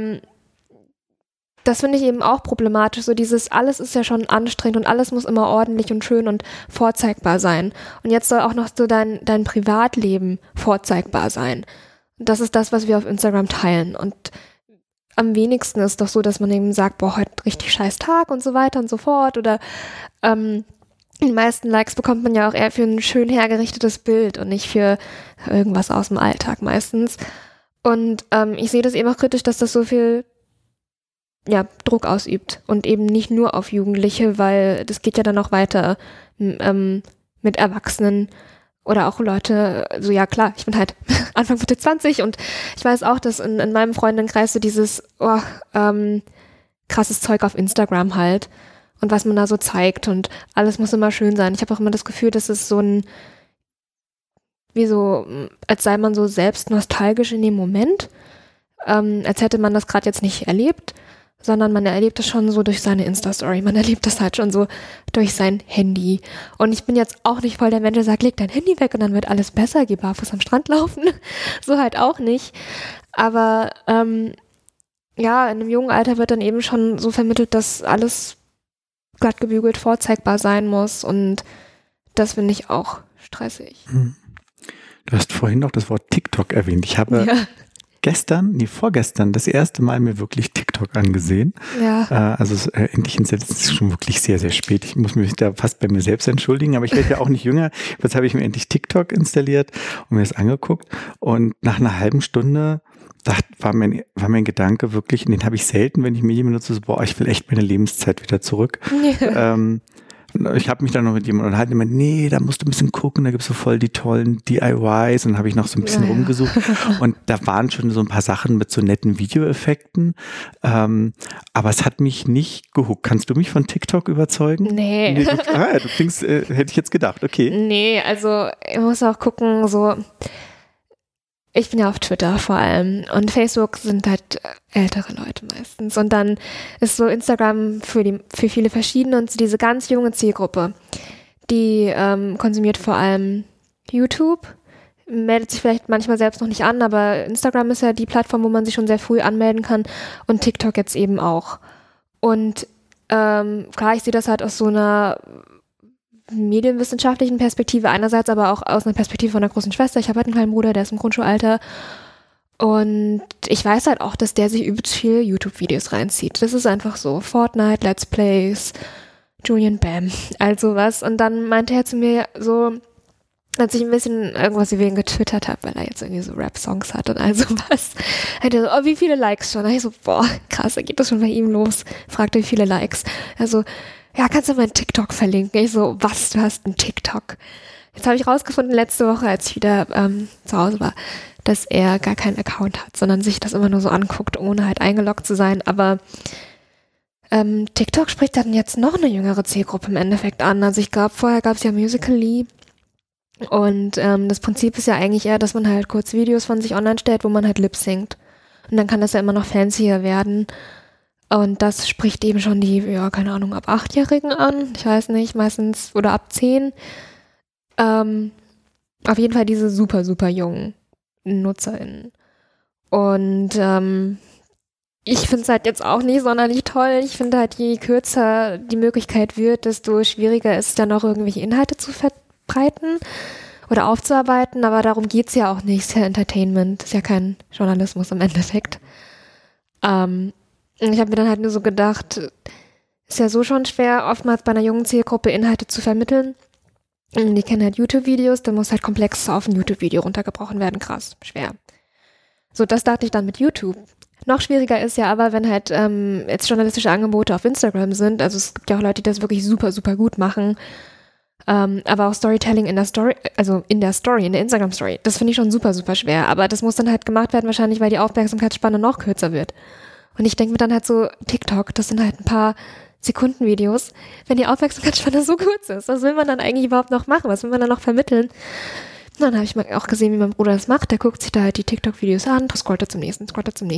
das finde ich eben auch problematisch. So dieses, alles ist ja schon anstrengend und alles muss immer ordentlich und schön und vorzeigbar sein. Und jetzt soll auch noch so dein Privatleben vorzeigbar sein. Das ist das, was wir auf Instagram teilen. Und am wenigsten ist doch so, dass man eben sagt, boah, heute richtig scheiß Tag und so weiter und so fort. Oder die meisten Likes bekommt man ja auch eher für ein schön hergerichtetes Bild und nicht für irgendwas aus dem Alltag meistens. Und ich sehe das eben auch kritisch, dass das so viel Druck ausübt und eben nicht nur auf Jugendliche, weil das geht ja dann auch weiter mit Erwachsenen oder auch Leute, so ja klar, ich bin halt Anfang Mitte 20 und ich weiß auch, dass in meinem Freundinnenkreis so dieses krasses Zeug auf Instagram halt und was man da so zeigt und alles muss immer schön sein. Ich habe auch immer das Gefühl, dass es so als sei man so selbst nostalgisch in dem Moment, als hätte man das gerade jetzt nicht erlebt, sondern man erlebt es schon so durch seine Insta-Story. Man erlebt das halt schon so durch sein Handy. Und ich bin jetzt auch nicht voll der Mensch, der sagt, leg dein Handy weg und dann wird alles besser, geh barfuß am Strand laufen. So halt auch nicht. Aber in einem jungen Alter wird dann eben schon so vermittelt, dass alles glatt gebügelt vorzeigbar sein muss und das finde ich auch stressig. Du hast vorhin noch das Wort TikTok erwähnt. Ich habe vorgestern das erste Mal mir wirklich TikTok angesehen. Ja. Also endlich installiert, es ist schon wirklich sehr, sehr spät. Ich muss mich da fast bei mir selbst entschuldigen, aber ich werde ja auch nicht jünger. Jetzt habe ich mir endlich TikTok installiert und mir das angeguckt. Und nach einer halben Stunde war mein Gedanke wirklich, und den habe ich selten, wenn ich Medien benutze, so, boah, ich will echt meine Lebenszeit wieder zurück. Ja. Ich habe mich dann noch mit jemandem unterhalten, der meinte, nee, da musst du ein bisschen gucken, da gibt's so voll die tollen DIYs, und dann habe ich noch so ein bisschen rumgesucht und da waren schon so ein paar Sachen mit so netten Videoeffekten, aber es hat mich nicht gehuckt. Kannst du mich von TikTok überzeugen? Nee. Du klingst, hätte ich jetzt gedacht, okay. Nee, also ich muss auch gucken, so, ich bin ja auf Twitter vor allem und Facebook sind halt ältere Leute meistens und dann ist so Instagram für viele verschiedene und diese ganz junge Zielgruppe, die konsumiert vor allem YouTube, meldet sich vielleicht manchmal selbst noch nicht an, aber Instagram ist ja die Plattform, wo man sich schon sehr früh anmelden kann und TikTok jetzt eben auch. Und klar, ich sehe das halt aus so einer medienwissenschaftlichen Perspektive einerseits, aber auch aus einer Perspektive von einer großen Schwester. Ich habe halt einen kleinen Bruder, der ist im Grundschulalter und ich weiß halt auch, dass der sich übelst viel YouTube-Videos reinzieht. Das ist einfach so. Fortnite, Let's Plays, Julian Bam, also was. Und dann meinte er zu mir so, als ich ein bisschen irgendwas über ihn getwittert habe, weil er jetzt irgendwie so Rap-Songs hat und all sowas, hat er so, oh, wie viele Likes schon? Und ich so, boah, krass, da geht das schon bei ihm los. Fragte, wie viele Likes. Also, ja, kannst du meinen TikTok verlinken? Ich so, was, du hast einen TikTok? Jetzt habe ich rausgefunden, letzte Woche, als ich wieder zu Hause war, dass er gar keinen Account hat, sondern sich das immer nur so anguckt, ohne halt eingeloggt zu sein. Aber TikTok spricht dann jetzt noch eine jüngere Zielgruppe im Endeffekt an. Also ich glaube, vorher gab es ja Musical.ly und das Prinzip ist ja eigentlich eher, dass man halt kurz Videos von sich online stellt, wo man halt lip-synkt. Und dann kann das ja immer noch fancier werden. Und das spricht eben schon die, ja, keine Ahnung, ab 8-Jährigen an. Ich weiß nicht, meistens, oder ab 10. Auf jeden Fall diese super, super jungen NutzerInnen. Und ich finde es halt jetzt auch nicht sonderlich toll. Ich finde halt, je kürzer die Möglichkeit wird, desto schwieriger ist es dann auch irgendwelche Inhalte zu verbreiten oder aufzuarbeiten. Aber darum geht's ja auch nicht. Es ist ja Entertainment. Es ist ja kein Journalismus im Endeffekt. Ich habe mir dann halt nur so gedacht, ist ja so schon schwer, oftmals bei einer jungen Zielgruppe Inhalte zu vermitteln. Die kennen halt YouTube-Videos, da muss halt komplex auf ein YouTube-Video runtergebrochen werden. Krass, schwer. So, das dachte ich dann mit YouTube. Noch schwieriger ist ja aber, wenn halt jetzt journalistische Angebote auf Instagram sind. Also es gibt ja auch Leute, die das wirklich super, super gut machen. Aber auch Storytelling in der Story, also in der Instagram-Story, das finde ich schon super, super schwer. Aber das muss dann halt gemacht werden wahrscheinlich, weil die Aufmerksamkeitsspanne noch kürzer wird. Und ich denke mir dann halt so, TikTok, das sind halt ein paar Sekundenvideos. Wenn die Aufmerksamkeitsspanne so kurz ist, was will man dann eigentlich überhaupt noch machen? Was will man dann noch vermitteln? Und dann habe ich mal auch gesehen, wie mein Bruder das macht. Der guckt sich da halt die TikTok-Videos an, scrollt er zum nächsten.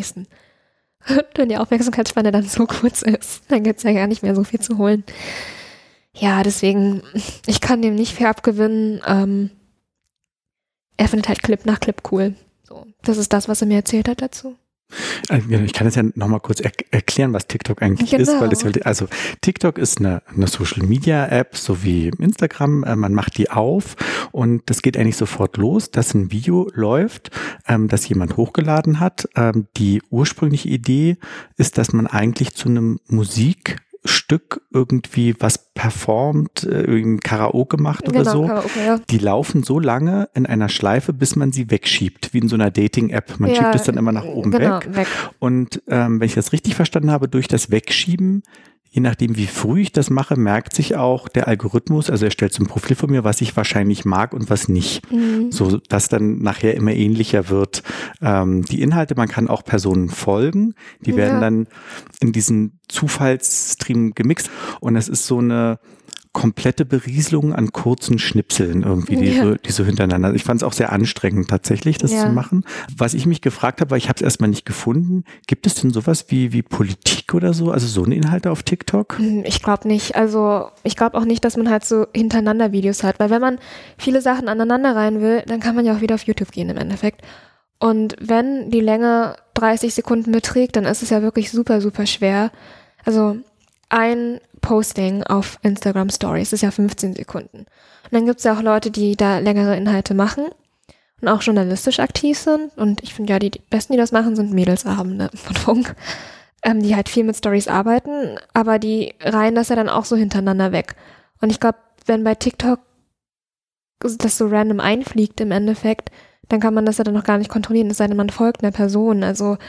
Und wenn die Aufmerksamkeitsspanne dann so kurz ist, dann gibt's ja gar nicht mehr so viel zu holen. Ja, deswegen, ich kann dem nicht viel abgewinnen. Er findet halt Clip nach Clip cool. So, das ist das, was er mir erzählt hat dazu. Ich kann es ja nochmal kurz erklären, was TikTok eigentlich ist, weil also TikTok ist eine Social-Media-App, so wie Instagram, man macht die auf und das geht eigentlich sofort los, dass ein Video läuft, das jemand hochgeladen hat. Die ursprüngliche Idee ist, dass man eigentlich zu einem Musikstück irgendwie was performt, irgendwie Karaoke macht oder so. Karaoke, ja. Die laufen so lange in einer Schleife, bis man sie wegschiebt, wie in so einer Dating-App. Man schiebt es dann immer nach oben weg. Und wenn ich das richtig verstanden habe, durch das Wegschieben, je nachdem, wie früh ich das mache, merkt sich auch der Algorithmus, also er stellt so ein Profil von mir, was ich wahrscheinlich mag und was nicht. So, dass dann nachher immer ähnlicher wird. Die Inhalte, man kann auch Personen folgen, die werden dann in diesen Zufallsstream gemixt und es ist so eine komplette Berieselung an kurzen Schnipseln irgendwie, die so hintereinander. Ich fand es auch sehr anstrengend tatsächlich, das zu machen. Was ich mich gefragt habe, weil ich habe es erstmal nicht gefunden, gibt es denn sowas wie Politik oder so, also so eine Inhalte auf TikTok? Ich glaube nicht. Also ich glaube auch nicht, dass man halt so hintereinander Videos hat, weil wenn man viele Sachen aneinander rein will, dann kann man ja auch wieder auf YouTube gehen im Endeffekt. Und wenn die Länge 30 Sekunden beträgt, dann ist es ja wirklich super, super schwer. Also ein Posting auf Instagram Stories ist ja 15 Sekunden. Und dann gibt es ja auch Leute, die da längere Inhalte machen. und auch journalistisch aktiv sind. Und ich finde ja, die Besten, die das machen, sind Mädelsabende von Funk, die halt viel mit Stories arbeiten, aber die reihen das ja dann auch so hintereinander weg. Und ich glaube, wenn bei TikTok das so random einfliegt im Endeffekt, dann kann man das ja dann noch gar nicht kontrollieren, es sei denn, man folgt einer Person. Also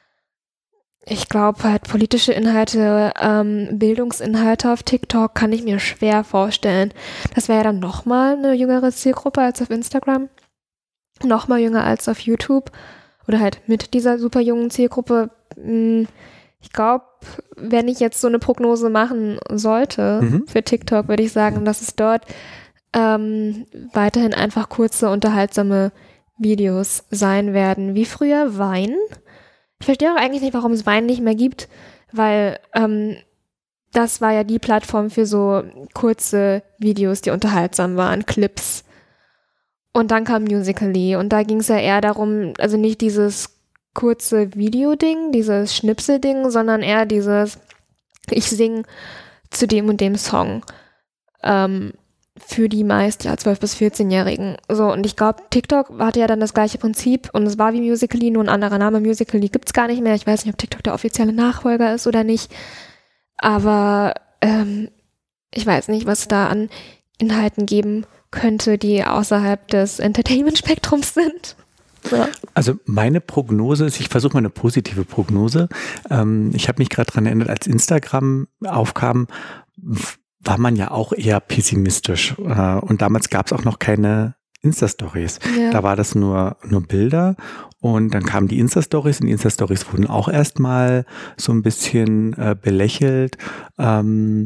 ich glaube halt politische Inhalte, Bildungsinhalte auf TikTok kann ich mir schwer vorstellen. Das wäre ja dann nochmal eine jüngere Zielgruppe als auf Instagram, nochmal jünger als auf YouTube oder halt mit dieser super jungen Zielgruppe. Ich glaube, wenn ich jetzt so eine Prognose machen sollte für TikTok, würde ich sagen, dass es dort weiterhin einfach kurze, unterhaltsame Videos sein werden, wie früher Vine. Ich verstehe auch eigentlich nicht, warum es Vine nicht mehr gibt, weil das war ja die Plattform für so kurze Videos, die unterhaltsam waren, Clips. Und dann kam Musical.ly und da ging es ja eher darum, also nicht dieses kurze Video-Ding, dieses Schnipsel-Ding, sondern eher dieses, ich singe zu dem und dem Song. Für die meist 12- bis 14-Jährigen. So, und ich glaube, TikTok hatte ja dann das gleiche Prinzip und es war wie Musical.ly, nur ein anderer Name. Musical.ly gibt's gar nicht mehr. Ich weiß nicht, ob TikTok der offizielle Nachfolger ist oder nicht. Aber ich weiß nicht, was da an Inhalten geben könnte, die außerhalb des Entertainment-Spektrums sind. Ja. Also meine Prognose ist, ich versuche mal eine positive Prognose. Ich habe mich gerade daran erinnert, als Instagram aufkam, war man ja auch eher pessimistisch. Und damals gab es auch noch keine Insta-Stories. Ja. Da war das nur Bilder. Und dann kamen die Insta-Stories. Und die Insta-Stories wurden auch erstmal so ein bisschen belächelt. Und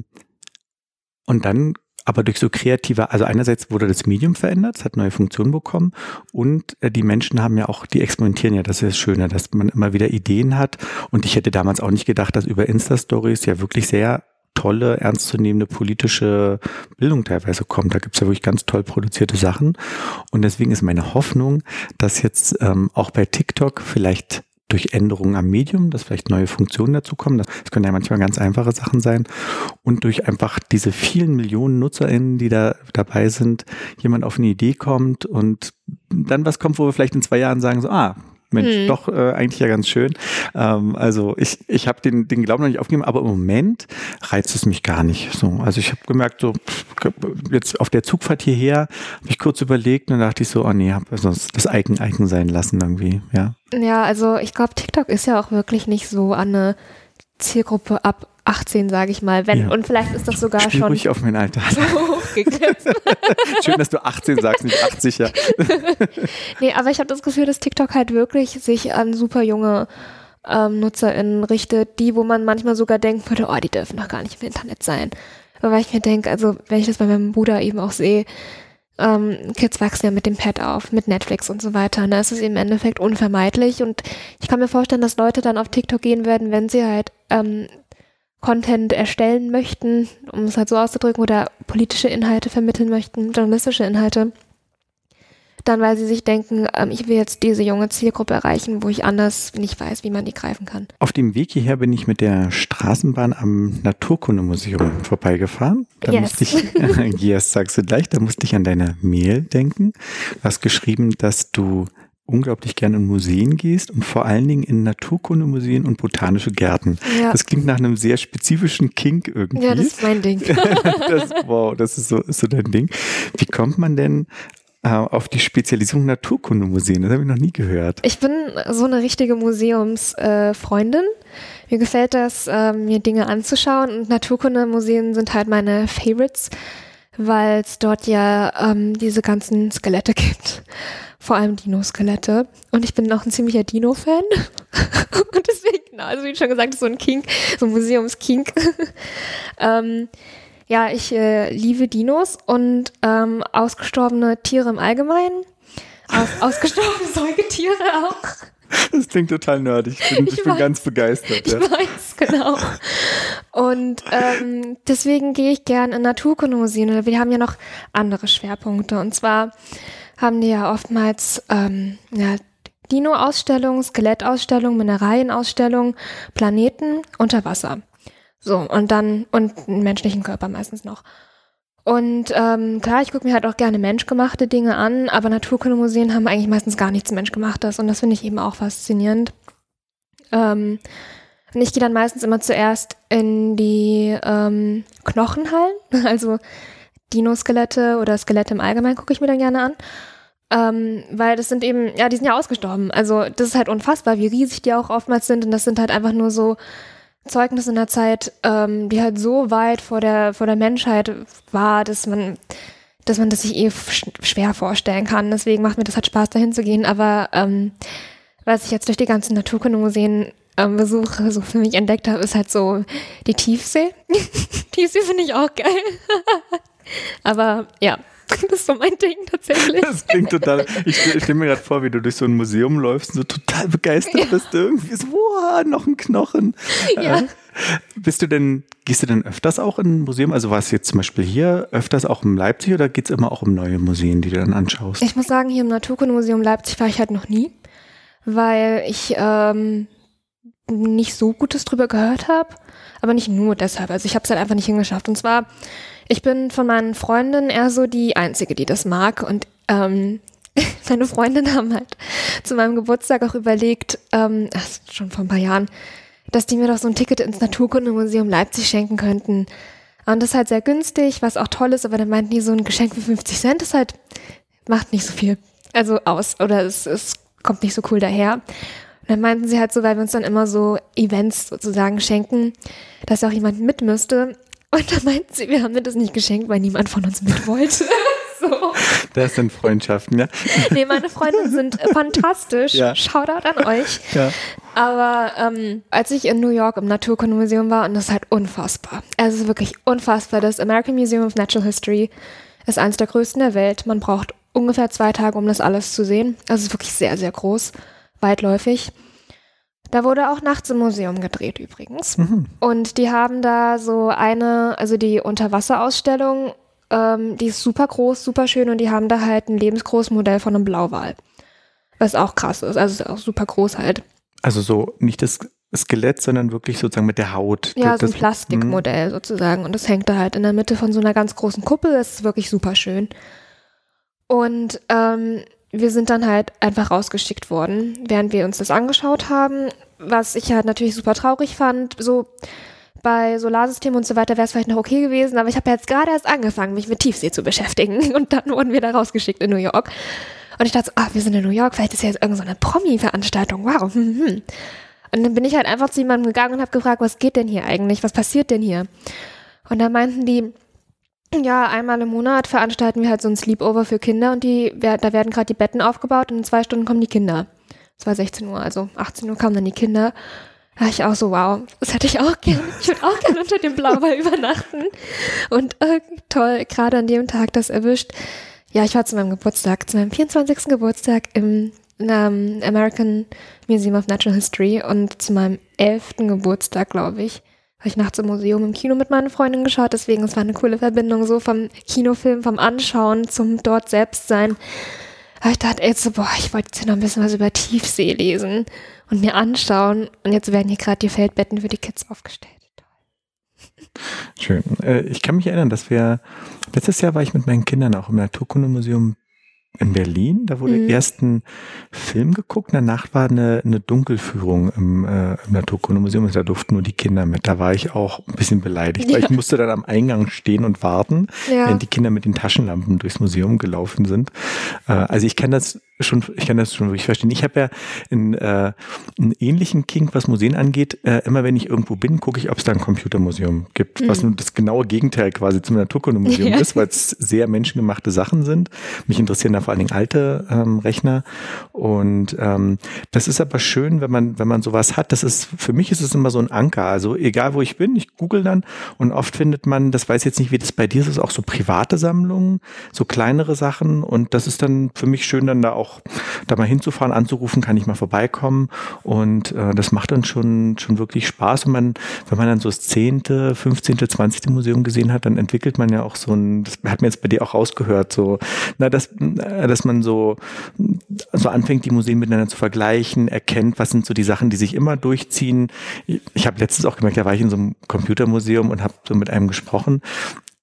dann aber durch so kreative, also einerseits wurde das Medium verändert, es hat neue Funktionen bekommen und die Menschen haben ja auch, die experimentieren ja, das ist das Schöne, dass man immer wieder Ideen hat. Und ich hätte damals auch nicht gedacht, dass über Insta-Stories ja wirklich sehr tolle, ernstzunehmende politische Bildung teilweise kommt. Da gibt's ja wirklich ganz toll produzierte Sachen. Und deswegen ist meine Hoffnung, dass jetzt auch bei TikTok vielleicht durch Änderungen am Medium, dass vielleicht neue Funktionen dazu kommen. Das können ja manchmal ganz einfache Sachen sein. Und durch einfach diese vielen Millionen NutzerInnen, die da dabei sind, jemand auf eine Idee kommt und dann was kommt, wo wir vielleicht in 2 Jahren sagen so, Mensch, doch eigentlich ja ganz schön. Also ich habe den Glauben noch nicht aufgegeben, aber im Moment reizt es mich gar nicht. So, also ich habe gemerkt, so jetzt auf der Zugfahrt hierher habe ich kurz überlegt und dann dachte ich so, habe also das Icon sein lassen irgendwie. Ja, also ich glaube, TikTok ist ja auch wirklich nicht so an eine Zielgruppe ab 18, sage ich mal. Und vielleicht ist das sogar Spiel schon ruhig auf mein Alter. So hochgegriffen. Schön, dass du 18 sagst, nicht 80, ja. Nee, aber ich habe das Gefühl, dass TikTok halt wirklich sich an super junge NutzerInnen richtet, die, wo man manchmal sogar denken würde, die dürfen doch gar nicht im Internet sein. Aber weil ich mir denke, also wenn ich das bei meinem Bruder eben auch sehe, Kids wachsen ja mit dem Pad auf, mit Netflix und so weiter. Und da ist es im Endeffekt unvermeidlich. Und ich kann mir vorstellen, dass Leute dann auf TikTok gehen werden, wenn sie halt Content erstellen möchten, um es halt so auszudrücken, oder politische Inhalte vermitteln möchten, journalistische Inhalte, dann weil sie sich denken, ich will jetzt diese junge Zielgruppe erreichen, wo ich anders nicht weiß, wie man die greifen kann. Auf dem Weg hierher bin ich mit der Straßenbahn am Naturkundemuseum vorbeigefahren. Da musste ich, yes, sagst du gleich, da musste ich an deine Mail denken. Du hast geschrieben, dass du unglaublich gerne in Museen gehst und vor allen Dingen in Naturkundemuseen und botanische Gärten. Ja. Das klingt nach einem sehr spezifischen Kink irgendwie. Ja, das ist mein Ding. Das ist so dein Ding. Wie kommt man denn auf die Spezialisierung Naturkundemuseen? Das habe ich noch nie gehört. Ich bin so eine richtige Museumsfreundin. Mir gefällt das, mir Dinge anzuschauen, und Naturkundemuseen sind halt meine Favorites, weil es dort ja diese ganzen Skelette gibt. Vor allem Dino-Skelette. Und ich bin auch ein ziemlicher Dino-Fan. Und deswegen, also wie schon gesagt, so ein Kink, so ein Museumskink. Ja, ich liebe Dinos und ausgestorbene Tiere im Allgemeinen. Ausgestorbene Säugetiere auch. Das klingt total nerdig. Ich bin ganz begeistert. Ich weiß, genau. Und deswegen gehe ich gern in Naturkundemuseen. Wir haben ja noch andere Schwerpunkte. Und zwar haben die ja oftmals Dino-Ausstellungen, Skelettausstellungen, Mineralienausstellungen, Planeten unter Wasser. So, und einen menschlichen Körper meistens noch. Und klar, ich gucke mir halt auch gerne menschgemachte Dinge an, aber Naturkundemuseen haben eigentlich meistens gar nichts Menschgemachtes und das finde ich eben auch faszinierend. Und ich gehe dann meistens immer zuerst in die Knochenhallen, also Dinoskelette oder Skelette im Allgemeinen gucke ich mir dann gerne an. Weil das sind eben, ja, die sind ja ausgestorben. Also das ist halt unfassbar, wie riesig die auch oftmals sind und das sind halt einfach nur so Zeugnisse in der Zeit, die halt so weit vor der Menschheit war, dass man das sich schwer vorstellen kann. Deswegen macht mir das halt Spaß, dahin zu gehen. Aber was ich jetzt durch die ganzen Naturkundemuseen Besuche so für mich entdeckt habe, ist halt so die Tiefsee. Tiefsee finde ich auch geil. Aber ja, das ist so mein Ding tatsächlich. Das klingt total, ich stelle mir gerade vor, wie du durch so ein Museum läufst und so total begeistert bist, irgendwie so, wow, noch ein Knochen. Ja. Gehst du denn öfters auch in ein Museum? Also warst du jetzt zum Beispiel hier öfters auch in Leipzig oder geht es immer auch um neue Museen, die du dann anschaust? Ich muss sagen, hier im Naturkundemuseum Leipzig war ich halt noch nie, weil ich nicht so Gutes drüber gehört habe, aber nicht nur deshalb. Also ich habe es halt einfach nicht hingeschafft. Und zwar, ich bin von meinen Freundinnen eher so die Einzige, die das mag. Und meine Freundinnen haben halt zu meinem Geburtstag auch überlegt, schon vor ein paar Jahren, dass die mir doch so ein Ticket ins Naturkundemuseum Leipzig schenken könnten. Und das ist halt sehr günstig, was auch toll ist, aber dann meinten die, so ein Geschenk für 50 Cent ist halt, macht nicht so viel aus. Oder es kommt nicht so cool daher. Und dann meinten sie halt so, weil wir uns dann immer so Events sozusagen schenken, dass auch jemand mit müsste. Und dann meinten sie, wir haben mir das nicht geschenkt, weil niemand von uns mit wollte. So. Das sind Freundschaften, ja? Nee, meine Freundinnen sind fantastisch. Ja. Shoutout an euch. Ja. Aber als ich in New York im Naturkundemuseum war, und das ist halt unfassbar. Also es ist wirklich unfassbar. Das American Museum of Natural History ist eines der größten der Welt. Man braucht ungefähr 2 Tage, um das alles zu sehen. Also es ist wirklich sehr, sehr groß. Weitläufig. Da wurde auch nachts im Museum gedreht übrigens. Mhm. Und die haben da so also die Unterwasserausstellung, die ist super groß, super schön und die haben da halt ein lebensgroßes Modell von einem Blauwal. Was auch krass ist, also ist auch super groß halt. Also so nicht das Skelett, sondern wirklich sozusagen mit der Haut. Ja, so ein Plastikmodell sozusagen und das hängt da halt in der Mitte von so einer ganz großen Kuppel, das ist wirklich super schön. Und wir sind dann halt einfach rausgeschickt worden, während wir uns das angeschaut haben, was ich halt natürlich super traurig fand. So bei Solarsystemen und so weiter wäre es vielleicht noch okay gewesen, aber ich habe jetzt gerade erst angefangen, mich mit Tiefsee zu beschäftigen und dann wurden wir da rausgeschickt in New York. Und ich dachte so, wir sind in New York, vielleicht ist ja jetzt irgendeine so Promi-Veranstaltung, wow. Und dann bin ich halt einfach zu jemandem gegangen und habe gefragt, was geht denn hier eigentlich, was passiert denn hier? Und da meinten die, ja, einmal im Monat veranstalten wir halt so ein Sleepover für Kinder und da werden gerade die Betten aufgebaut und in 2 Stunden kommen die Kinder. Es war 16 Uhr, also 18 Uhr kamen dann die Kinder. Da war ich auch so, wow, das hätte ich auch gerne. Ich würde auch gerne unter dem Blauwal übernachten. Und toll, gerade an dem Tag das erwischt. Ja, ich war zu meinem 24. Geburtstag im American Museum of Natural History und zu meinem 11. Geburtstag, glaube ich, habe ich nachts im Museum im Kino mit meinen Freundinnen geschaut. Deswegen, es war eine coole Verbindung, so vom Kinofilm, vom Anschauen zum dort selbst sein. Aber ich dachte jetzt so, ich wollte jetzt hier noch ein bisschen was über Tiefsee lesen und mir anschauen. Und jetzt werden hier gerade die Feldbetten für die Kids aufgestellt. Schön. Ich kann mich erinnern, letztes Jahr war ich mit meinen Kindern auch im Naturkundemuseum in Berlin. Da wurde erst ein Film geguckt, danach war eine Dunkelführung im Naturkundemuseum und da durften nur die Kinder mit. Da war ich auch ein bisschen beleidigt, weil ich musste dann am Eingang stehen und warten, während die Kinder mit den Taschenlampen durchs Museum gelaufen sind. Also ich kann das schon wirklich verstehen. Ich habe ja einen ähnlichen Kink, was Museen angeht. Immer wenn ich irgendwo bin, gucke ich, ob es da ein Computermuseum gibt, was nun das genaue Gegenteil quasi zum Naturkundemuseum ist, weil es sehr menschengemachte Sachen sind. Mich interessieren da vor allen Dingen alte Rechner und das ist aber schön, wenn man sowas hat. Für mich ist es immer so ein Anker. Also egal wo ich bin, ich google dann und oft findet man, das weiß jetzt nicht, wie das bei dir ist, auch so private Sammlungen, so kleinere Sachen und das ist dann für mich schön, dann da mal hinzufahren, anzurufen, kann ich mal vorbeikommen und das macht dann schon wirklich Spaß und wenn man dann so das 10., 15., 20. Museum gesehen hat, dann entwickelt man ja auch das hat mir jetzt bei dir auch rausgehört, so, dass man so anfängt, die Museen miteinander zu vergleichen, erkennt, was sind so die Sachen, die sich immer durchziehen. Ich habe letztens auch gemerkt, da war ich in so einem Computermuseum und habe so mit einem gesprochen.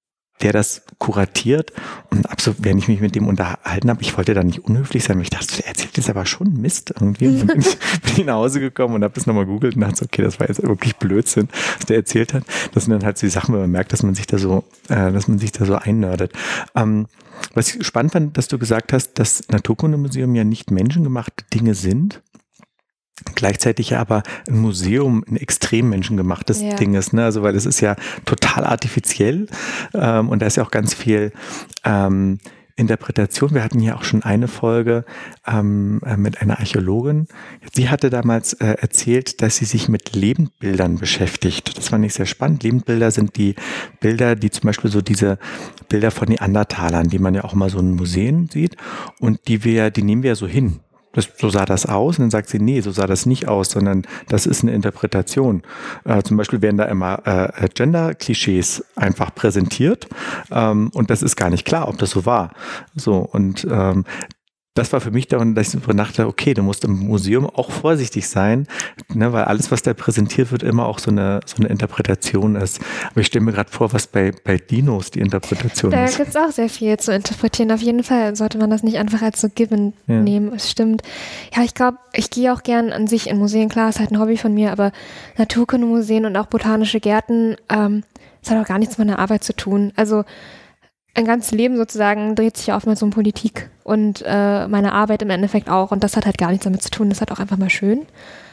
der das kuratiert. Und wenn ich mich mit dem unterhalten habe, ich wollte da nicht unhöflich sein, weil ich dachte, der erzählt jetzt aber schon Mist irgendwie. Und dann bin ich nach Hause gekommen und habe das nochmal gegoogelt und dachte, okay, das war jetzt wirklich Blödsinn, was der erzählt hat. Das sind dann halt so die Sachen, wenn man merkt, dass man sich da so einnördet. Was ich spannend fand, dass du gesagt hast, dass Naturkundemuseum ja nicht menschengemachte Dinge sind, gleichzeitig ja aber ein Museum ein extrem menschengemachtes Ding ist, ne? Also weil es ist ja total artifiziell und da ist ja auch ganz viel Interpretation. Wir hatten ja auch schon eine Folge mit einer Archäologin. Sie hatte damals erzählt, dass sie sich mit Lebendbildern beschäftigt. Das fand ich sehr spannend. Lebendbilder sind die Bilder, die zum Beispiel so diese Bilder von Neandertalern, die man ja auch mal so in Museen sieht und die nehmen wir ja so hin. So sah das aus und dann sagt sie, nee, so sah das nicht aus, sondern das ist eine Interpretation. Zum Beispiel werden da immer Gender-Klischees einfach präsentiert und das ist gar nicht klar, ob das so war. So und das war für mich daran, dass ich darüber nachdachte, okay, du musst im Museum auch vorsichtig sein, ne, weil alles, was da präsentiert wird, immer auch so eine Interpretation ist. Aber ich stelle mir gerade vor, was bei Dinos die Interpretation ist. Da gibt es auch sehr viel zu interpretieren. Auf jeden Fall sollte man das nicht einfach als so given nehmen. Es stimmt. Ja, ich glaube, ich gehe auch gern an sich in Museen. Klar, ist halt ein Hobby von mir, aber Naturkundemuseen und auch botanische Gärten, das hat auch gar nichts mit meiner Arbeit zu tun. Also ein ganzes Leben sozusagen dreht sich ja oftmals um Politik und meine Arbeit im Endeffekt auch und das hat halt gar nichts damit zu tun, das ist halt auch einfach mal schön.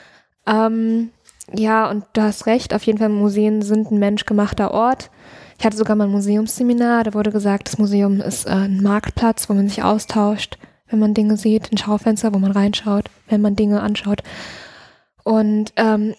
Ja, und du hast recht, auf jeden Fall Museen sind ein menschgemachter Ort. Ich hatte sogar mal ein Museumsseminar, da wurde gesagt, das Museum ist ein Marktplatz, wo man sich austauscht, wenn man Dinge sieht, ein Schaufenster, wo man reinschaut, wenn man Dinge anschaut. Und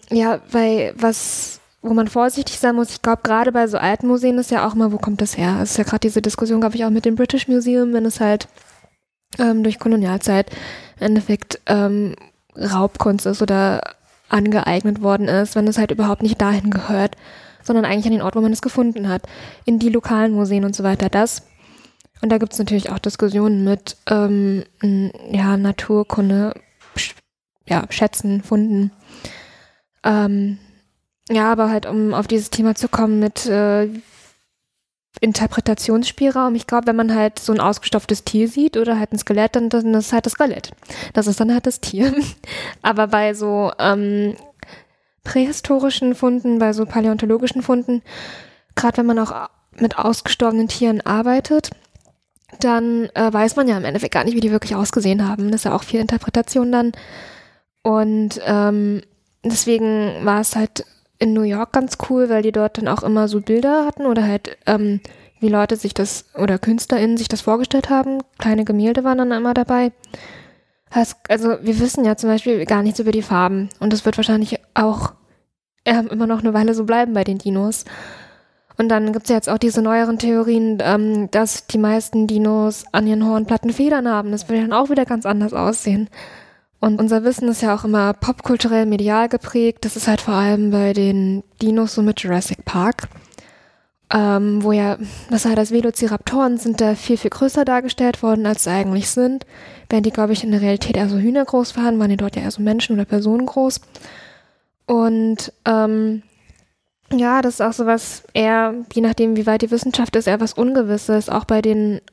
wo man vorsichtig sein muss. Ich glaube, gerade bei so alten Museen ist ja auch mal, wo kommt das her? Es ist ja gerade diese Diskussion, glaube ich, auch mit dem British Museum, wenn es halt durch Kolonialzeit im Endeffekt Raubkunst ist oder angeeignet worden ist, wenn es halt überhaupt nicht dahin gehört, sondern eigentlich an den Ort, wo man es gefunden hat. In die lokalen Museen und so weiter. Und da gibt es natürlich auch Diskussionen mit Naturkunde, Schätzen, Funden. Ja, aber halt, um auf dieses Thema zu kommen mit Interpretationsspielraum. Ich glaube, wenn man halt so ein ausgestopftes Tier sieht oder halt ein Skelett, dann ist es halt das Skelett. Das ist dann halt das Tier. Aber bei so prähistorischen Funden, bei so paläontologischen Funden, gerade wenn man auch mit ausgestorbenen Tieren arbeitet, dann weiß man ja im Endeffekt gar nicht, wie die wirklich ausgesehen haben. Das ist ja auch viel Interpretation dann. Und deswegen war es halt in New York ganz cool, weil die dort dann auch immer so Bilder hatten oder halt wie Leute sich das oder KünstlerInnen sich das vorgestellt haben. Kleine Gemälde waren dann immer dabei. Also wir wissen ja zum Beispiel gar nichts über die Farben und das wird wahrscheinlich auch immer noch eine Weile so bleiben bei den Dinos. Und dann gibt es ja jetzt auch diese neueren Theorien, dass die meisten Dinos an ihren Hornplatten Federn haben. Das würde dann auch wieder ganz anders aussehen. Und unser Wissen ist ja auch immer popkulturell, medial geprägt. Das ist halt vor allem bei den Dinos so mit Jurassic Park, wo ja, das heißt, als Velociraptoren sind da viel, viel größer dargestellt worden, als sie eigentlich sind. Während die, glaube ich, in der Realität eher so Hühner groß waren, waren die dort ja eher so Menschen oder Personen groß. Und ja, das ist auch sowas eher, je nachdem, wie weit die Wissenschaft ist, eher was Ungewisses, auch bei den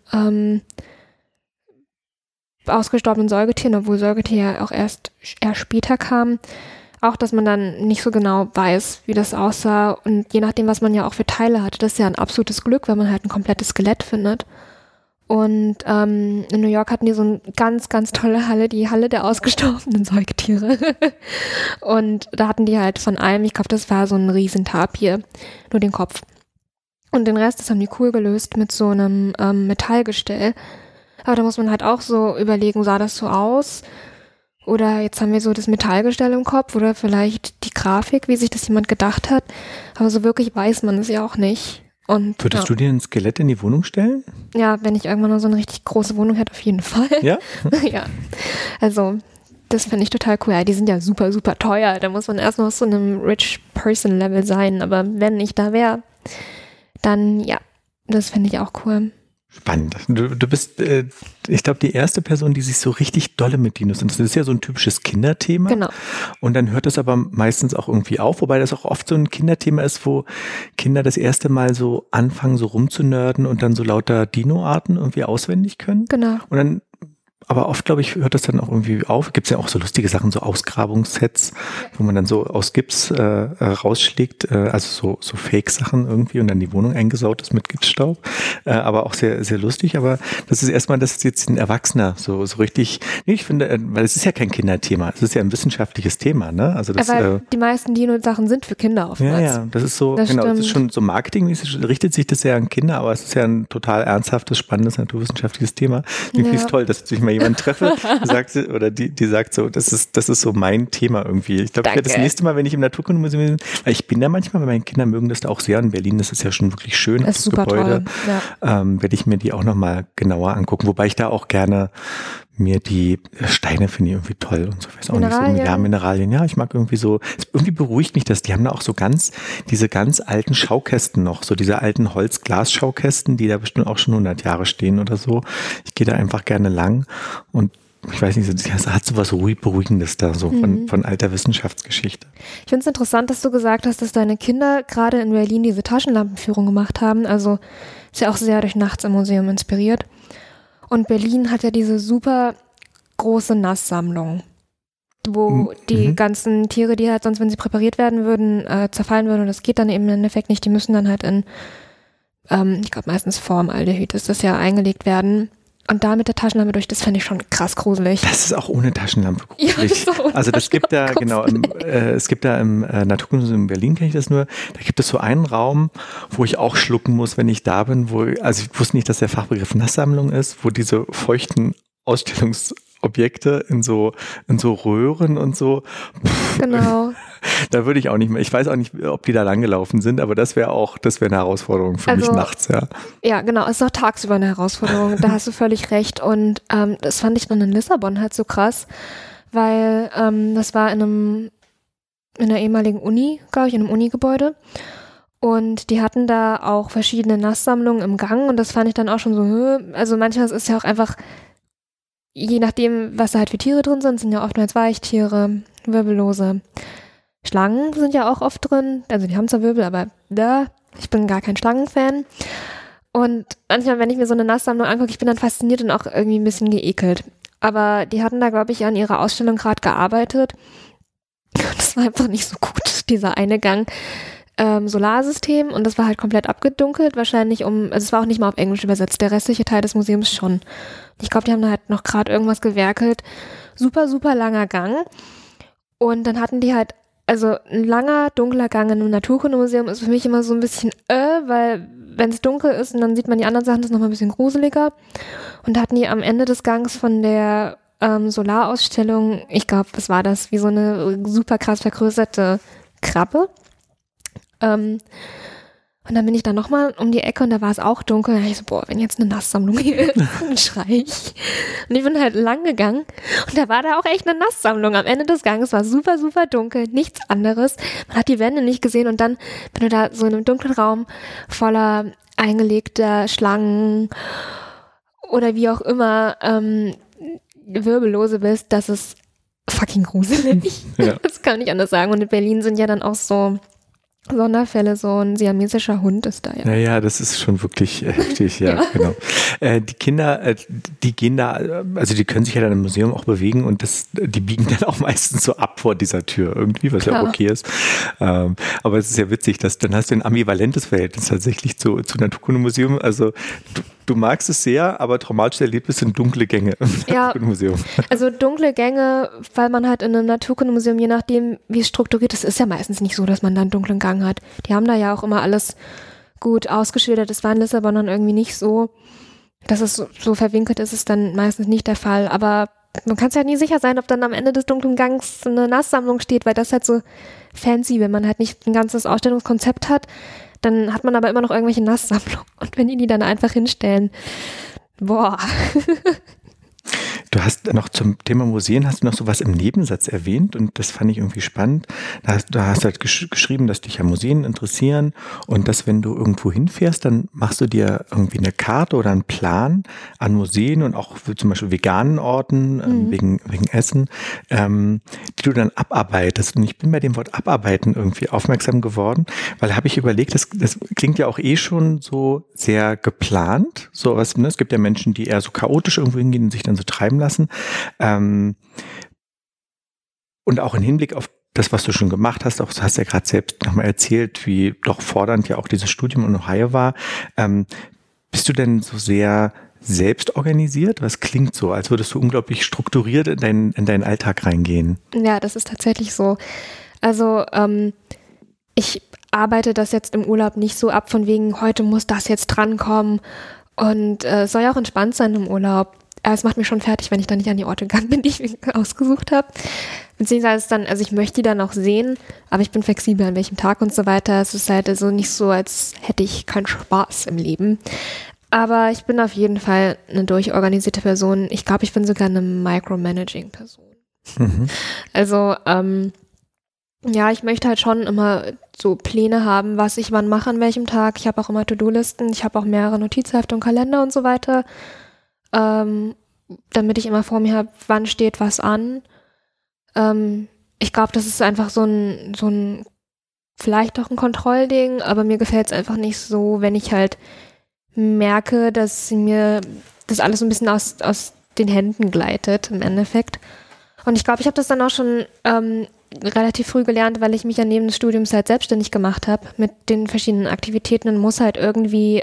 ausgestorbenen Säugetieren, obwohl Säugetiere ja auch erst später kamen, auch, dass man dann nicht so genau weiß, wie das aussah und je nachdem, was man ja auch für Teile hatte, das ist ja ein absolutes Glück, wenn man halt ein komplettes Skelett findet. Und in New York hatten die so eine ganz, ganz tolle Halle, die Halle der ausgestorbenen Säugetiere. Und da hatten die halt von allem, ich glaube, das war so ein riesen Tapir, nur den Kopf. Und den Rest, das haben die cool gelöst mit so einem Metallgestell. Aber da muss man halt auch so überlegen, sah das so aus? Oder jetzt haben wir so das Metallgestell im Kopf oder vielleicht die Grafik, wie sich das jemand gedacht hat. Aber so wirklich weiß man es ja auch nicht. Und, würdest du dir ein Skelett in die Wohnung stellen? Ja, wenn ich irgendwann noch so eine richtig große Wohnung hätte, auf jeden Fall. Ja? Ja. Also, das finde ich total cool. Ja, die sind ja super, super teuer. Da muss man erst noch auf so einem Rich-Person-Level sein. Aber wenn ich da wäre, dann ja, das finde ich auch cool. Spannend. Du bist, ich glaube, die erste Person, die sich so richtig dolle mit Dinos interessiert. Das ist ja so ein typisches Kinderthema. Genau. Und dann hört das aber meistens auch irgendwie auf, wobei das auch oft so ein Kinderthema ist, wo Kinder das erste Mal so anfangen, so rumzunörden und dann so lauter Dino-Arten irgendwie auswendig können. Genau. Und dann aber oft, glaube ich, hört das dann auch irgendwie auf. Gibt es ja auch so lustige Sachen, so Ausgrabungssets, wo man dann so aus Gips rausschlägt, also so Fake-Sachen irgendwie und dann die Wohnung eingesaut ist mit Gipsstaub. Aber auch sehr, sehr lustig. Aber das ist erstmal, das ist jetzt ein Erwachsener, so richtig, nee, ich finde, weil es ist ja kein Kinderthema, es ist ja ein wissenschaftliches Thema, ne? Also das, aber die meisten Dino-Sachen sind für Kinder oftmals. Ja, das ist so, das genau, das ist schon so marketingmäßig, richtet sich das ja an Kinder, aber es ist ja ein total ernsthaftes, spannendes, naturwissenschaftliches Thema. Ich finde es toll, dass ich mal jemand treffe, die sagt so, das ist so mein Thema irgendwie. Ich glaube, ich werde das nächste Mal, wenn ich im Naturkundemuseum bin, weil ich bin da manchmal, weil meine Kinder mögen das da auch sehr in Berlin, das ist ja schon wirklich schön, das super Gebäude, toll. werde ich mir die auch nochmal genauer angucken, wobei ich da auch gerne mir die Steine finde ich irgendwie toll und so. Weiß auch nicht so. Ja, Mineralien. Ja, ich mag irgendwie so, irgendwie beruhigt mich das. Die haben da auch so diese ganz alten Schaukästen noch, so diese alten Holz-Glas-Schaukästen, die da bestimmt auch schon 100 Jahre stehen oder so. Ich gehe da einfach gerne lang und ich weiß nicht, das hat so was Beruhigendes da, so von alter Wissenschaftsgeschichte. Ich finde es interessant, dass du gesagt hast, dass deine Kinder gerade in Berlin diese Taschenlampenführung gemacht haben. Also ist ja auch sehr durch Nachts im Museum inspiriert. Und Berlin hat ja diese super große Nasssammlung, wo die ganzen Tiere, die halt sonst, wenn sie präpariert werden würden, zerfallen würden. Und das geht dann eben im Endeffekt nicht. Die müssen dann halt in, ich glaube meistens Formaldehyd ist das ja, eingelegt werden. Und da mit der Taschenlampe durch, das fände ich schon krass gruselig. Das ist auch ohne Taschenlampe gruselig. Ja, also das gibt da, genau, es gibt da im Naturkundemuseum in Berlin, kenne ich das nur, da gibt es so einen Raum, wo ich auch schlucken muss, wenn ich da bin, also ich wusste nicht, dass der Fachbegriff Nasssammlung ist, wo diese feuchten Ausstellungsobjekte in so Röhren und so. Genau. Da würde ich auch nicht mehr, ich weiß auch nicht, ob die da langgelaufen sind, aber das wäre eine Herausforderung für mich nachts, ja. Ja, genau, es ist auch tagsüber eine Herausforderung, da hast du völlig recht und das fand ich dann in Lissabon halt so krass, weil das war in einer ehemaligen Uni, glaube ich, in einem Unigebäude und die hatten da auch verschiedene Nasssammlungen im Gang und das fand ich dann auch schon so, also manchmal ist es ja auch einfach, je nachdem, was da halt für Tiere drin sind ja oftmals Weichtiere, Wirbellose. Schlangen sind ja auch oft drin, also die haben zwar Wirbel, aber ich bin gar kein Schlangenfan. Und manchmal, wenn ich mir so eine Nasssammlung angucke, ich bin dann fasziniert und auch irgendwie ein bisschen geekelt. Aber die hatten da, glaube ich, an ihrer Ausstellung gerade gearbeitet. Das war einfach nicht so gut, dieser eine Gang. Solarsystem und das war halt komplett abgedunkelt, wahrscheinlich also es war auch nicht mal auf Englisch übersetzt, der restliche Teil des Museums schon. Ich glaube, die haben da halt noch gerade irgendwas gewerkelt. Super, super langer Gang. Und dann hatten die halt, also ein langer, dunkler Gang in einem Naturkundemuseum ist für mich immer so ein bisschen weil wenn es dunkel ist und dann sieht man die anderen Sachen, das ist nochmal ein bisschen gruseliger. Und da hatten die am Ende des Gangs von der Solarausstellung, ich glaube, was war das, wie so eine super krass vergrößerte Krabbe. Und dann bin ich da nochmal um die Ecke und da war es auch dunkel. Und da dachte ich so, boah, wenn jetzt eine Nasssammlung hier ist, dann schrei ich. Und ich bin halt lang gegangen und da war da auch echt eine Nasssammlung. Am Ende des Ganges war super, super dunkel, nichts anderes. Man hat die Wände nicht gesehen und dann, wenn du da so in einem dunklen Raum voller eingelegter Schlangen oder wie auch immer Wirbellose bist, das ist fucking gruselig. Ja. Das kann ich anders sagen. Und in Berlin sind ja dann auch so Sonderfälle, so ein siamesischer Hund ist da ja. Naja, das ist schon wirklich heftig, ja, genau. Die Kinder, die gehen da, also die können sich ja dann im Museum auch bewegen und die biegen dann auch meistens so ab vor dieser Tür irgendwie, was ja auch okay ist. Aber es ist ja witzig, dass dann hast du ein ambivalentes Verhältnis tatsächlich zu Naturkundemuseum. Also du magst es sehr, aber traumatisch erlebt es sind dunkle Gänge im Naturkundemuseum. Also dunkle Gänge, weil man halt in einem Naturkundemuseum, je nachdem, wie es strukturiert ist, ist ja meistens nicht so, dass man da einen dunklen Gang hat. Die haben da ja auch immer alles gut ausgeschildert. Das war in Lissabon dann irgendwie nicht so, dass es so verwinkelt ist, ist dann meistens nicht der Fall. Aber man kann sich halt nie sicher sein, ob dann am Ende des dunklen Gangs eine Nasssammlung steht, weil das halt so fancy, wenn man halt nicht ein ganzes Ausstellungskonzept hat, dann hat man aber immer noch irgendwelche Nasssammlungen. Und wenn die dann einfach hinstellen, boah. Du hast noch zum Thema Museen, hast du noch sowas im Nebensatz erwähnt und das fand ich irgendwie spannend. Da hast du halt geschrieben, dass dich ja Museen interessieren und dass, wenn du irgendwo hinfährst, dann machst du dir irgendwie eine Karte oder einen Plan an Museen und auch für zum Beispiel veganen Orten, wegen Essen, die du dann abarbeitest. Und ich bin bei dem Wort abarbeiten irgendwie aufmerksam geworden, weil habe ich überlegt, das klingt ja auch schon so sehr geplant. So was, ne? Es gibt ja Menschen, die eher so chaotisch irgendwo hingehen und sich dann so treiben lassen. Und auch im Hinblick auf das, was du schon gemacht hast, auch du hast ja gerade selbst nochmal erzählt, wie doch fordernd ja auch dieses Studium in Ohio war. Bist du denn so sehr selbst organisiert? Was klingt so, als würdest du unglaublich strukturiert in deinen Alltag reingehen? Ja, das ist tatsächlich so. Also ich arbeite das jetzt im Urlaub nicht so ab, von wegen, heute muss das jetzt drankommen. Und es soll ja auch entspannt sein im Urlaub. Es macht mich schon fertig, wenn ich dann nicht an die Orte gegangen bin, die ich mir ausgesucht habe. Beziehungsweise dann, also ich möchte die dann auch sehen, aber ich bin flexibel an welchem Tag und so weiter. Es ist halt also nicht so, als hätte ich keinen Spaß im Leben. Aber ich bin auf jeden Fall eine durchorganisierte Person. Ich glaube, ich bin sogar eine Micromanaging-Person. Also, ja, ich möchte halt schon immer so Pläne haben, was ich wann mache an welchem Tag. Ich habe auch immer To-Do-Listen, ich habe auch mehrere Notizhefte und Kalender und so weiter, damit ich immer vor mir habe, wann steht was an. Ich glaube, das ist einfach so ein vielleicht auch ein Kontrollding, aber mir gefällt es einfach nicht so, wenn ich halt merke, dass mir das alles so ein bisschen aus den Händen gleitet im Endeffekt. Und ich glaube, ich habe das dann auch schon relativ früh gelernt, weil ich mich ja neben des Studiums halt selbstständig gemacht habe mit den verschiedenen Aktivitäten und muss halt irgendwie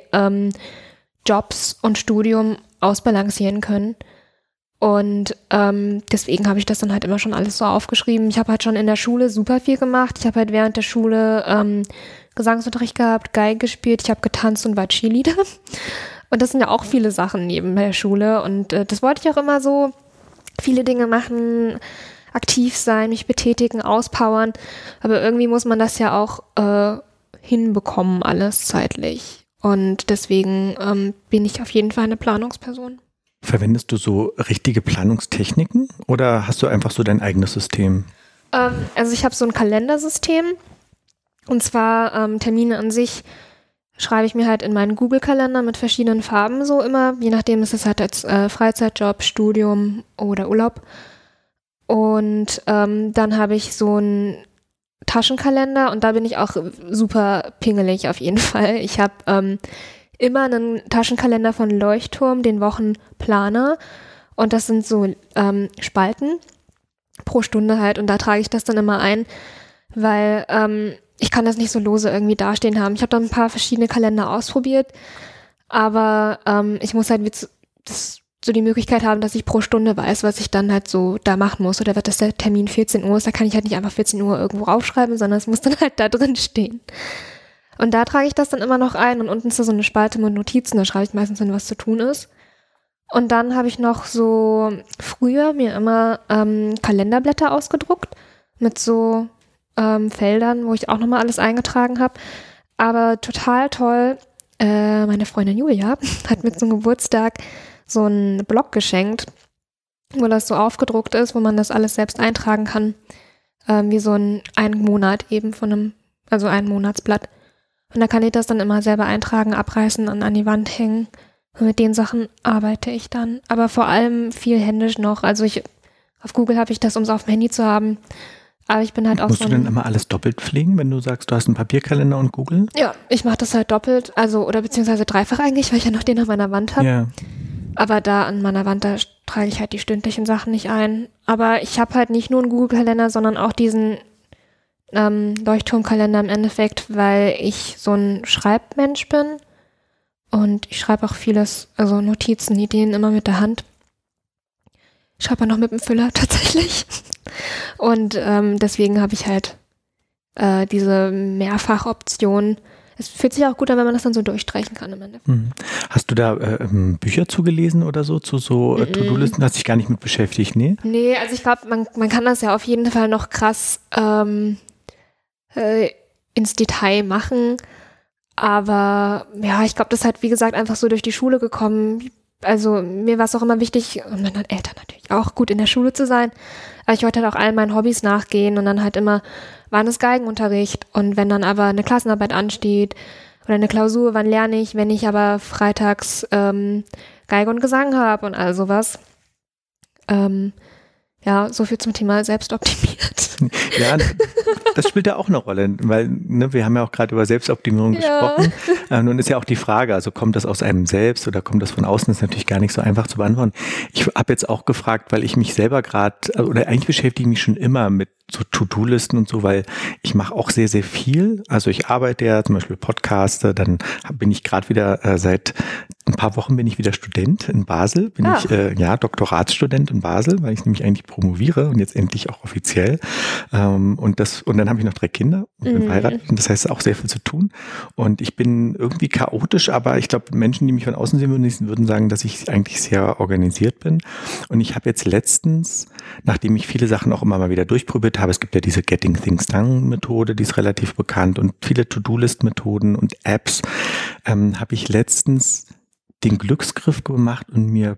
Jobs und Studium ausbalancieren können. Und deswegen habe ich das dann halt immer schon alles so aufgeschrieben. Ich habe halt schon in der Schule super viel gemacht. Ich habe halt während der Schule Gesangsunterricht gehabt, Geige gespielt, ich habe getanzt und war Cheerleader. Und das sind ja auch viele Sachen neben der Schule. Und das wollte ich auch immer so, viele Dinge machen, aktiv sein, mich betätigen, auspowern. Aber irgendwie muss man das ja auch hinbekommen, alles zeitlich. Und deswegen bin ich auf jeden Fall eine Planungsperson. Verwendest du so richtige Planungstechniken oder hast du einfach so dein eigenes System? Also ich habe so ein Kalendersystem. Und zwar Termine an sich schreibe ich mir halt in meinen Google-Kalender mit verschiedenen Farben so immer. Je nachdem ist es halt als Freizeitjob, Studium oder Urlaub. Und dann habe ich so einen Taschenkalender und da bin ich auch super pingelig auf jeden Fall. Ich habe immer einen Taschenkalender von Leuchtturm, den Wochenplaner. Und das sind so Spalten pro Stunde halt. Und da trage ich das dann immer ein, weil ich kann das nicht so lose irgendwie dastehen haben. Ich habe dann ein paar verschiedene Kalender ausprobiert, aber ich muss halt so die Möglichkeit haben, dass ich pro Stunde weiß, was ich dann halt so da machen muss. Oder wird das der Termin 14 Uhr ist, da kann ich halt nicht einfach 14 Uhr irgendwo aufschreiben, sondern es muss dann halt da drin stehen. Und da trage ich das dann immer noch ein und unten ist da so eine Spalte mit Notizen, da schreibe ich meistens hin, was zu tun ist. Und dann habe ich noch so früher mir immer Kalenderblätter ausgedruckt mit so Feldern, wo ich auch nochmal alles eingetragen habe. Aber total toll, meine Freundin Julia hat mir zum Geburtstag so einen Block geschenkt, wo das so aufgedruckt ist, wo man das alles selbst eintragen kann. Wie so ein Monat eben also ein Monatsblatt. Und da kann ich das dann immer selber eintragen, abreißen und an die Wand hängen. Und mit den Sachen arbeite ich dann. Aber vor allem viel händisch noch. Also auf Google habe ich das, um es auf dem Handy zu haben. Aber ich bin halt auch Musst du denn immer alles doppelt pflegen, wenn du sagst, du hast einen Papierkalender und Google? Ja, ich mache das halt doppelt, also oder beziehungsweise dreifach eigentlich, weil ich ja noch den auf meiner Wand habe. Ja. Aber da an meiner Wand, da trage ich halt die stündlichen Sachen nicht ein. Aber ich habe halt nicht nur einen Google-Kalender, sondern auch diesen Leuchtturmkalender im Endeffekt, weil ich so ein Schreibmensch bin. Und ich schreibe auch vieles, also Notizen, Ideen immer mit der Hand. Ich schreibe auch noch mit dem Füller tatsächlich. Und deswegen habe ich halt diese Mehrfachoption. Es fühlt sich auch gut an, wenn man das dann so durchstreichen kann im Endeffekt. Hast du da Bücher zugelesen oder so, zu so To-Do-Listen? Hast dich gar nicht mit beschäftigt, nee? Nee, also ich glaube, man kann das ja auf jeden Fall noch krass ins Detail machen. Aber ja, ich glaube, das ist halt, wie gesagt, einfach so durch die Schule gekommen. also mir war es auch immer wichtig, und meinen Eltern natürlich auch, gut in der Schule zu sein. Aber ich wollte halt auch allen meinen Hobbys nachgehen und dann halt immer wann ist Geigenunterricht und wenn dann aber eine Klassenarbeit ansteht oder eine Klausur, wann lerne ich, wenn ich aber freitags Geige und Gesang habe und all sowas. Ja, so viel zum Thema selbstoptimiert. Ja, das spielt ja auch eine Rolle, weil wir haben ja auch gerade über Selbstoptimierung gesprochen. Nun ist ja auch die Frage, also kommt das aus einem selbst oder kommt das von außen, ist natürlich gar nicht so einfach zu beantworten. Ich habe jetzt auch gefragt, weil ich mich selber gerade, oder eigentlich beschäftige ich mich schon immer mit so To-Do-Listen und so, weil ich mache auch sehr, sehr viel. Also ich arbeite ja zum Beispiel Podcaster, dann bin ich gerade wieder seit ein paar Wochen bin ich wieder Student in Basel, bin ich Doktoratsstudent in Basel, weil ich nämlich eigentlich promoviere und jetzt endlich auch offiziell. Und dann habe ich noch 3 Kinder und bin verheiratet. Und das heißt auch sehr viel zu tun. Und ich bin irgendwie chaotisch, aber ich glaube, Menschen, die mich von außen sehen würden sagen, dass ich eigentlich sehr organisiert bin. Und ich habe jetzt letztens, nachdem ich viele Sachen auch immer mal wieder durchprobiert habe, es gibt ja diese Getting Things Done Methode, die ist relativ bekannt und viele To-Do-List-Methoden und Apps, habe ich letztens den Glücksgriff gemacht und mir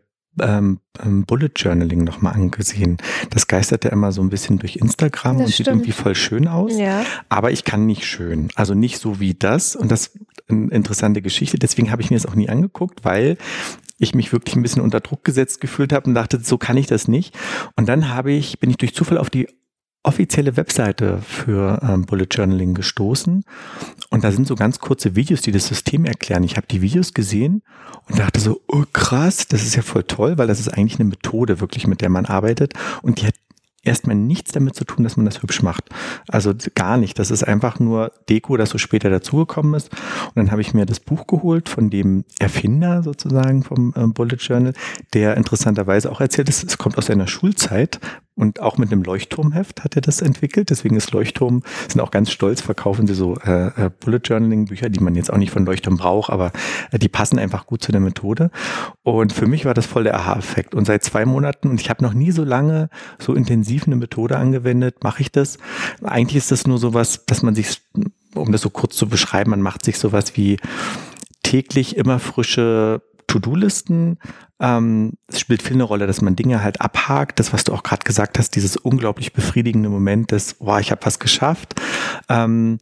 Bullet Journaling nochmal angesehen. Das geistert ja immer so ein bisschen durch Instagram und sieht irgendwie voll schön aus. Ja. Aber ich kann nicht schön. Also nicht so wie das. Und das ist eine interessante Geschichte. Deswegen habe ich mir das auch nie angeguckt, weil ich mich wirklich ein bisschen unter Druck gesetzt gefühlt habe und dachte, so kann ich das nicht. Und dann bin ich durch Zufall auf die offizielle Webseite für Bullet Journaling gestoßen und da sind so ganz kurze Videos, die das System erklären. Ich habe die Videos gesehen und dachte so, oh krass, das ist ja voll toll, weil das ist eigentlich eine Methode wirklich, mit der man arbeitet und die hat erstmal nichts damit zu tun, dass man das hübsch macht. Also gar nicht. Das ist einfach nur Deko, das so später dazugekommen ist. Und dann habe ich mir das Buch geholt von dem Erfinder sozusagen vom Bullet Journal, der interessanterweise auch erzählt ist, es kommt aus seiner Schulzeit und auch mit einem Leuchtturmheft hat er das entwickelt. Deswegen ist Leuchtturm, sind auch ganz stolz, verkaufen sie so Bullet Journaling Bücher, die man jetzt auch nicht von Leuchtturm braucht, aber die passen einfach gut zu der Methode. Und für mich war das voll der Aha-Effekt. Und seit 2 Monaten, und ich habe noch nie so lange so intensiv eine Methode angewendet, mache ich das. Eigentlich ist das nur sowas, dass man sich, um das so kurz zu beschreiben, man macht sich sowas wie täglich immer frische To-Do-Listen. Es spielt viel eine Rolle, dass man Dinge halt abhakt. Das, was du auch gerade gesagt hast, dieses unglaublich befriedigende Moment des, wow, ich habe was geschafft. Beim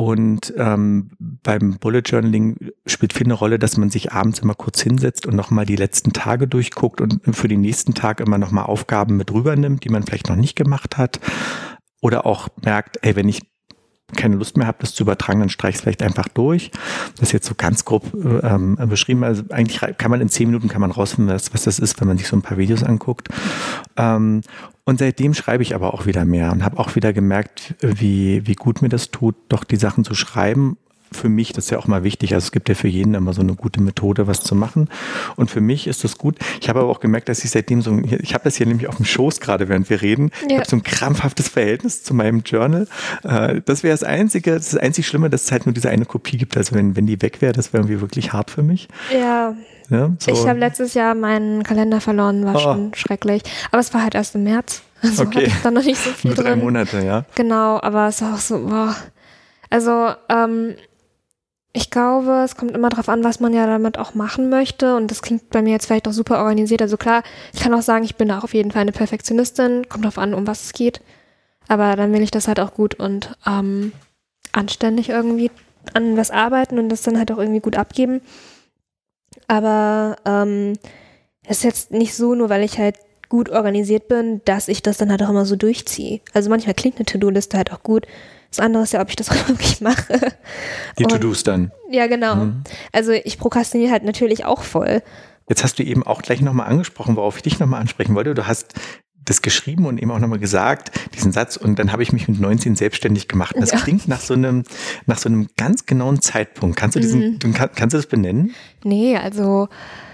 Bullet Journaling spielt viel eine Rolle, dass man sich abends immer kurz hinsetzt und nochmal die letzten Tage durchguckt und für den nächsten Tag immer nochmal Aufgaben mit rübernimmt, die man vielleicht noch nicht gemacht hat. Oder auch merkt, ey, wenn ich keine Lust mehr habe, das zu übertragen, dann streiche ich es vielleicht einfach durch. Das ist jetzt so ganz grob beschrieben. Also eigentlich kann man in 10 Minuten rausfinden, was das ist, wenn man sich so ein paar Videos anguckt. Und seitdem schreibe ich aber auch wieder mehr und habe auch wieder gemerkt, wie gut mir das tut, doch die Sachen zu schreiben. Für mich, das ist ja auch mal wichtig, also es gibt ja für jeden immer so eine gute Methode, was zu machen und für mich ist das gut. Ich habe aber auch gemerkt, dass ich seitdem ich habe das hier nämlich auf dem Schoß gerade, während wir reden, Ich habe so ein krampfhaftes Verhältnis zu meinem Journal. Das wäre das einzig Schlimme, dass es halt nur diese eine Kopie gibt, also wenn die weg wäre, das wäre irgendwie wirklich hart für mich. Ja, so. Ich habe letztes Jahr meinen Kalender verloren, war schon schrecklich, aber es war halt erst im März, also hatte ich dann noch nicht so viel nur 3 Monate, ja. Genau, aber es war auch so, also ich glaube, es kommt immer darauf an, was man ja damit auch machen möchte und das klingt bei mir jetzt vielleicht auch super organisiert. Also klar, ich kann auch sagen, ich bin da auch auf jeden Fall eine Perfektionistin, kommt darauf an, um was es geht, aber dann will ich das halt auch gut und anständig irgendwie an was arbeiten und das dann halt auch irgendwie gut abgeben. Aber es ist jetzt nicht so, nur weil ich halt gut organisiert bin, dass ich das dann halt auch immer so durchziehe. Also manchmal klingt eine To-Do-Liste halt auch gut. Das andere ist ja, ob ich das auch wirklich mache. Die To-Dos dann. Ja, genau. Also ich prokrastiniere halt natürlich auch voll. Jetzt hast du eben auch gleich nochmal angesprochen, worauf ich dich nochmal ansprechen wollte. Du hast das geschrieben und eben auch nochmal gesagt, diesen Satz, und dann habe ich mich mit 19 selbstständig gemacht. Das klingt nach so einem ganz genauen Zeitpunkt. Kannst du kannst du das benennen? Nee, also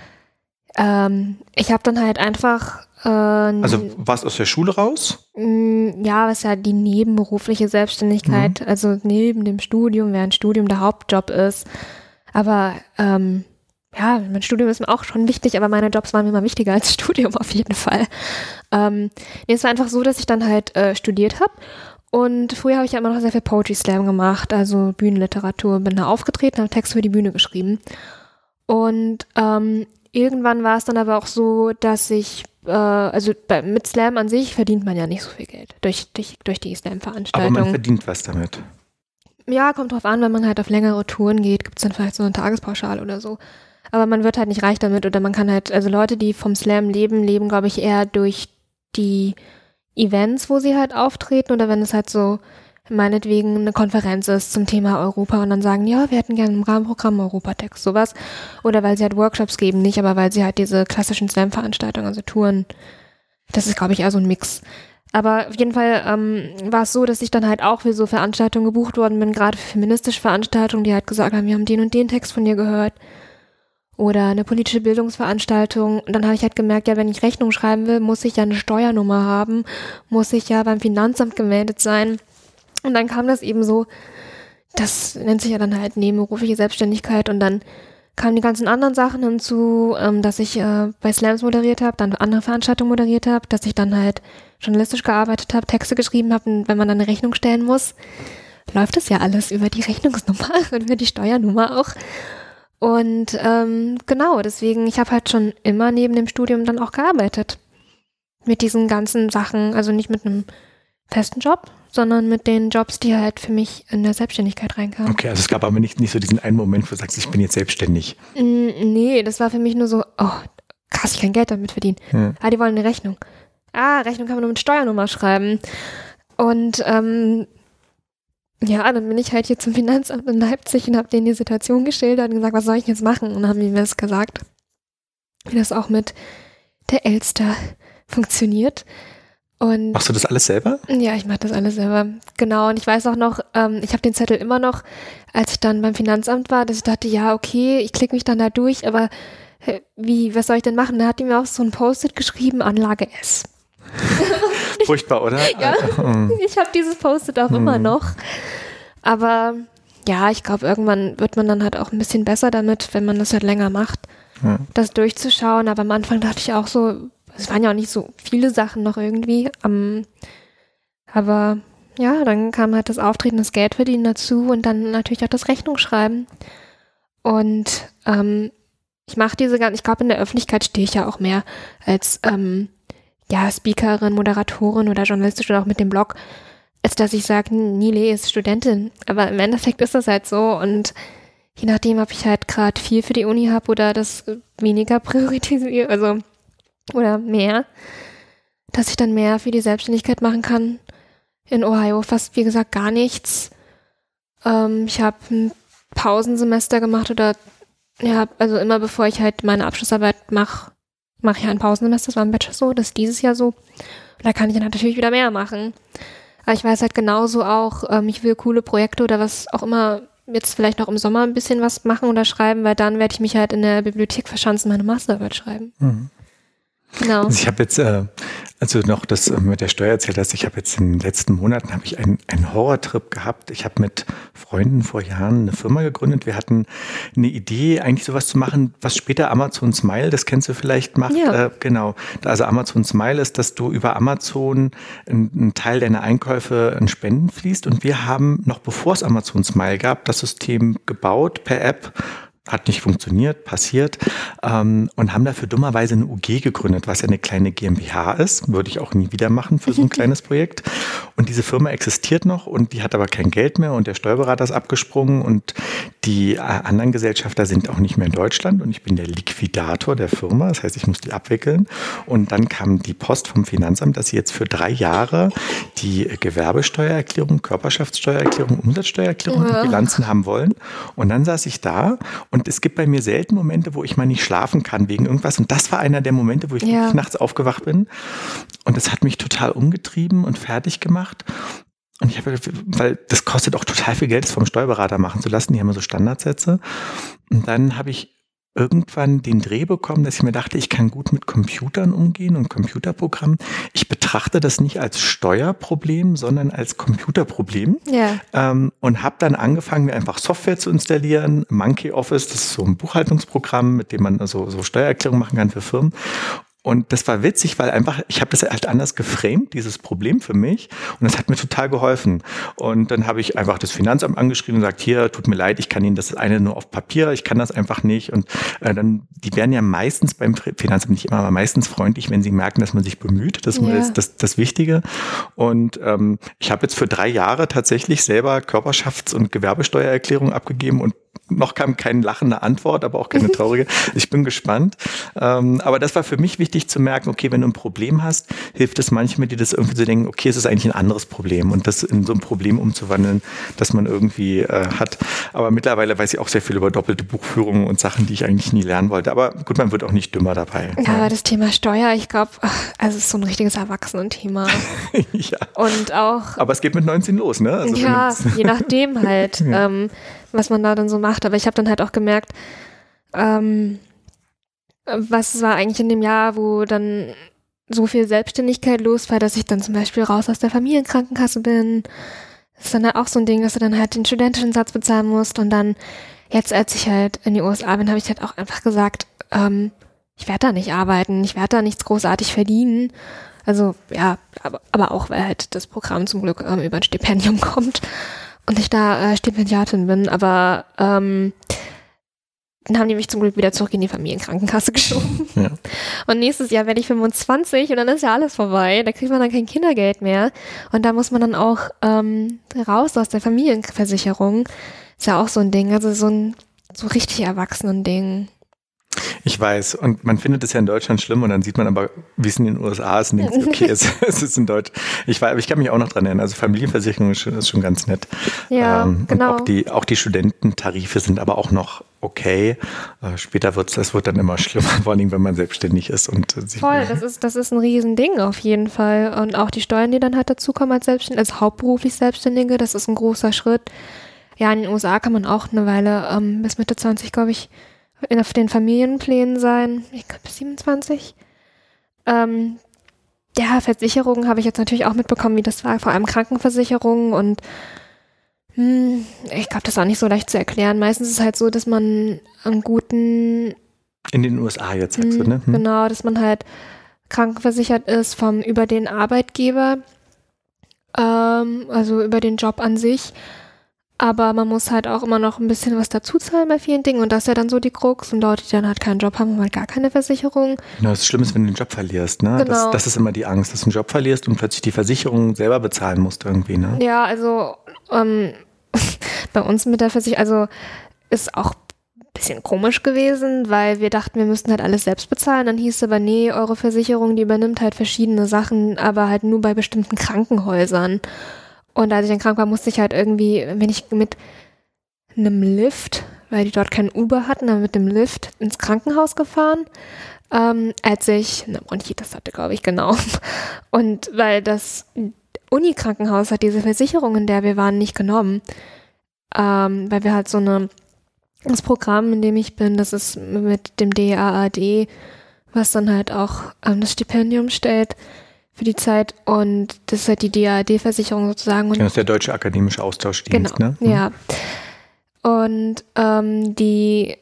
ich habe dann halt einfach also warst du aus der Schule raus? Ja, was ja die nebenberufliche Selbstständigkeit, also neben dem Studium, während Studium der Hauptjob ist. Aber mein Studium ist mir auch schon wichtig, aber meine Jobs waren mir immer wichtiger als Studium auf jeden Fall. Es war einfach so, dass ich dann halt studiert habe. Und früher habe ich ja immer noch sehr viel Poetry Slam gemacht, also Bühnenliteratur, bin da aufgetreten, habe Texte für die Bühne geschrieben. Und irgendwann war es dann aber auch so, dass ich, mit Slam an sich verdient man ja nicht so viel Geld durch die Slam-Veranstaltung. Aber man verdient was damit. Ja, kommt drauf an, wenn man halt auf längere Touren geht, gibt es dann vielleicht so eine Tagespauschale oder so. Aber man wird halt nicht reich damit oder man kann halt, also Leute, die vom Slam leben, glaube ich, eher durch die Events, wo sie halt auftreten oder wenn es halt so meinetwegen eine Konferenz ist zum Thema Europa und dann sagen, ja, wir hätten gerne im Rahmenprogramm Europatext, sowas. Oder weil sie halt Workshops geben, nicht, aber weil sie halt diese klassischen Slam-Veranstaltungen, also Touren, das ist, glaube ich, eher so ein Mix. Aber auf jeden Fall war es so, dass ich dann halt auch für so Veranstaltungen gebucht worden bin, gerade für feministische Veranstaltungen, die halt gesagt haben, wir haben den und den Text von dir gehört. Oder eine politische Bildungsveranstaltung. Und dann habe ich halt gemerkt, ja, wenn ich Rechnung schreiben will, muss ich ja eine Steuernummer haben, muss ich ja beim Finanzamt gemeldet sein. Und dann kam das eben so, das nennt sich ja dann halt nebenberufliche Selbstständigkeit und dann kamen die ganzen anderen Sachen hinzu, dass ich bei Slams moderiert habe, dann andere Veranstaltungen moderiert habe, dass ich dann halt journalistisch gearbeitet habe, Texte geschrieben habe und wenn man dann eine Rechnung stellen muss, läuft das ja alles über die Rechnungsnummer und über die Steuernummer auch. Und genau, deswegen, ich habe halt schon immer neben dem Studium dann auch gearbeitet. Mit diesen ganzen Sachen, also nicht mit einem festen Job, sondern mit den Jobs, die halt für mich in der Selbstständigkeit reinkamen. Okay, also es gab aber nicht so diesen einen Moment, wo du sagst, ich bin jetzt selbstständig. Nee, das war für mich nur so, oh, krass, ich kann Geld damit verdienen. Ja. Die wollen eine Rechnung. Rechnung kann man nur mit Steuernummer schreiben. Und dann bin ich halt hier zum Finanzamt in Leipzig und habe denen die Situation geschildert und gesagt, was soll ich jetzt machen? Und dann haben die mir das gesagt, wie das auch mit der Elster funktioniert. Und machst du das alles selber? Ja, ich mache das alles selber. Genau, und ich weiß auch noch, ich habe den Zettel immer noch, als ich dann beim Finanzamt war, dass ich dachte, ja, okay, ich klicke mich dann da durch, aber was soll ich denn machen? Da hat die mir auch so ein Post-it geschrieben, Anlage S. Furchtbar, oder? Ja, ich habe dieses Post-it auch immer noch. Aber ja, ich glaube, irgendwann wird man dann halt auch ein bisschen besser damit, wenn man das halt länger macht, das durchzuschauen. Aber am Anfang dachte ich auch so, es waren ja auch nicht so viele Sachen noch irgendwie. Aber ja, dann kam halt das Auftreten, das Geldverdienen dazu und dann natürlich auch das Rechnungsschreiben. Und ich mache ich glaube, in der Öffentlichkeit stehe ich ja auch mehr als Speakerin, Moderatorin oder journalistisch oder auch mit dem Blog, als dass ich sage, Nile ist Studentin. Aber im Endeffekt ist das halt so und je nachdem, ob ich halt gerade viel für die Uni habe oder das weniger priorisiere, oder mehr, dass ich dann mehr für die Selbstständigkeit machen kann. In Ohio fast, wie gesagt, gar nichts. Ich habe ein Pausensemester gemacht also immer bevor ich halt meine Abschlussarbeit mache ich ein Pausensemester, das war im Bachelor so, das ist dieses Jahr so. Und da kann ich dann natürlich wieder mehr machen. Aber ich weiß halt genauso auch, ich will coole Projekte oder was auch immer, jetzt vielleicht noch im Sommer ein bisschen was machen oder schreiben, weil dann werde ich mich halt in der Bibliothek verschanzen, meine Masterarbeit schreiben. Mhm. Genau. Also ich habe jetzt, als du noch das mit der Steuer erzählt hast, ich habe jetzt in den letzten Monaten einen Horrortrip gehabt. Ich habe mit Freunden vor Jahren eine Firma gegründet. Wir hatten eine Idee, eigentlich sowas zu machen, was später Amazon Smile, das kennst du vielleicht, macht. Ja. Genau. Also Amazon Smile ist, dass du über Amazon einen Teil deiner Einkäufe in Spenden fließt. Und wir haben, noch bevor es Amazon Smile gab, das System gebaut per App. Hat nicht funktioniert, passiert, und haben dafür dummerweise eine UG gegründet, was ja eine kleine GmbH ist. Würde ich auch nie wieder machen für so ein kleines Projekt. Und diese Firma existiert noch und die hat aber kein Geld mehr und der Steuerberater ist abgesprungen und die anderen Gesellschafter sind auch nicht mehr in Deutschland und ich bin der Liquidator der Firma. Das heißt, ich muss die abwickeln. Und dann kam die Post vom Finanzamt, dass sie jetzt für 3 Jahre die Gewerbesteuererklärung, Körperschaftssteuererklärung, Umsatzsteuererklärung und Bilanzen haben wollen. Und dann saß ich da und es gibt bei mir selten Momente, wo ich mal nicht schlafen kann wegen irgendwas. Und das war einer der Momente, wo ich wirklich nachts aufgewacht bin. Und das hat mich total umgetrieben und fertig gemacht. Und ich habe, weil das kostet auch total viel Geld, das vom Steuerberater machen zu lassen. Die haben ja so Standardsätze. Und dann habe ich irgendwann den Dreh bekommen, dass ich mir dachte, ich kann gut mit Computern umgehen und Computerprogrammen. Ich betrachte das nicht als Steuerproblem, sondern als Computerproblem. Ja. Und habe dann angefangen, mir einfach Software zu installieren. Monkey Office, das ist so ein Buchhaltungsprogramm, mit dem man so Steuererklärungen machen kann für Firmen. Und das war witzig, weil einfach, ich habe das halt anders geframed, dieses Problem für mich. Und das hat mir total geholfen. Und dann habe ich einfach das Finanzamt angeschrieben und gesagt, hier, tut mir leid, ich kann Ihnen das eine nur auf Papier, ich kann das einfach nicht. Und dann, die werden ja meistens beim Finanzamt nicht immer, aber meistens freundlich, wenn sie merken, dass man sich bemüht. Das ist das Wichtige. Und ich habe jetzt für 3 Jahre tatsächlich selber Körperschafts- und Gewerbesteuererklärung abgegeben und noch kam keine lachende Antwort, aber auch keine traurige. Ich bin gespannt. Aber das war für mich wichtig zu merken, okay, wenn du ein Problem hast, hilft es manchmal, dir das irgendwie zu denken, okay, es ist eigentlich ein anderes Problem und das in so ein Problem umzuwandeln, das man irgendwie hat. Aber mittlerweile weiß ich auch sehr viel über doppelte Buchführung und Sachen, die ich eigentlich nie lernen wollte. Aber gut, man wird auch nicht dümmer dabei. Ja, aber das Thema Steuer, ich glaube, also es ist so ein richtiges Erwachsenenthema. Ja. Und auch. Aber es geht mit 19 los, ne? Also ja, je nachdem halt. Ja. Was man da dann so macht. Aber ich habe dann halt auch gemerkt, was war eigentlich in dem Jahr, wo dann so viel Selbstständigkeit los war, dass ich dann zum Beispiel raus aus der Familienkrankenkasse bin. Das ist dann halt auch so ein Ding, dass du dann halt den studentischen Satz bezahlen musst. Und dann jetzt, als ich halt in die USA bin, habe ich halt auch einfach gesagt, ich werde da nicht arbeiten, ich werde da nichts großartig verdienen. Also ja, aber auch, weil halt das Programm zum Glück über ein Stipendium kommt. Und ich da Stipendiatin bin, aber dann haben die mich zum Glück wieder zurück in die Familienkrankenkasse geschoben. Ja. Und nächstes Jahr werde ich 25 und dann ist ja alles vorbei. Da kriegt man dann kein Kindergeld mehr. Und da muss man dann auch raus aus der Familienversicherung. Ist ja auch so ein Ding, also so richtig Erwachsenen-Ding. Ich weiß, und man findet es ja in Deutschland schlimm und dann sieht man aber, wie es in den USA ist und denkt sich, okay, es ist in Deutsch. Ich kann mich auch noch dran erinnern, also Familienversicherung ist schon ganz nett. Ja, genau. Und auch die Studententarife sind aber auch noch okay. Später wird es dann immer schlimmer, vor allem wenn man selbstständig ist. Und voll, das ist ein Riesending auf jeden Fall. Und auch die Steuern, die dann halt dazukommen als hauptberuflich Selbstständige, das ist ein großer Schritt. Ja, in den USA kann man auch eine Weile bis Mitte 20, glaube ich, auf den Familienplänen sein. Ich glaube bis 27. Ja, Versicherungen habe ich jetzt natürlich auch mitbekommen, wie das war, vor allem Krankenversicherungen und ich glaube, das ist auch nicht so leicht zu erklären. Meistens ist es halt so, dass man einen guten... In den USA jetzt sagst du, ne? Genau, dass man halt krankenversichert ist über den Arbeitgeber, also über den Job an sich. Aber man muss halt auch immer noch ein bisschen was dazu zahlen bei vielen Dingen. Und das ist ja dann so die Krux. Und Leute, die dann halt keinen Job haben, haben halt gar keine Versicherung. Ja, das Schlimme ist, wenn du den Job verlierst. Ne? Genau. Das ist immer die Angst, dass du einen Job verlierst und plötzlich die Versicherung selber bezahlen musst irgendwie. Ne? Ja, also bei uns mit der Versicherung, also ist auch ein bisschen komisch gewesen, weil wir dachten, wir müssten halt alles selbst bezahlen. Dann hieß es aber, nee, eure Versicherung, die übernimmt halt verschiedene Sachen, aber halt nur bei bestimmten Krankenhäusern. Und als ich dann krank war, musste ich halt irgendwie, wenn ich mit einem Lift, weil die dort kein Uber hatten, dann mit dem Lift ins Krankenhaus gefahren, als ich eine Bronchitis hatte, glaube ich, genau. Und weil das Unikrankenhaus hat diese Versicherung, in der wir waren, nicht genommen, weil wir halt das Programm, in dem ich bin, das ist mit dem DAAD, was dann halt auch das Stipendium stellt, für die Zeit und das ist halt die DAAD-Versicherung sozusagen. Und das ist der Deutsche Akademische Austauschdienst, genau, ne? Ja. Und die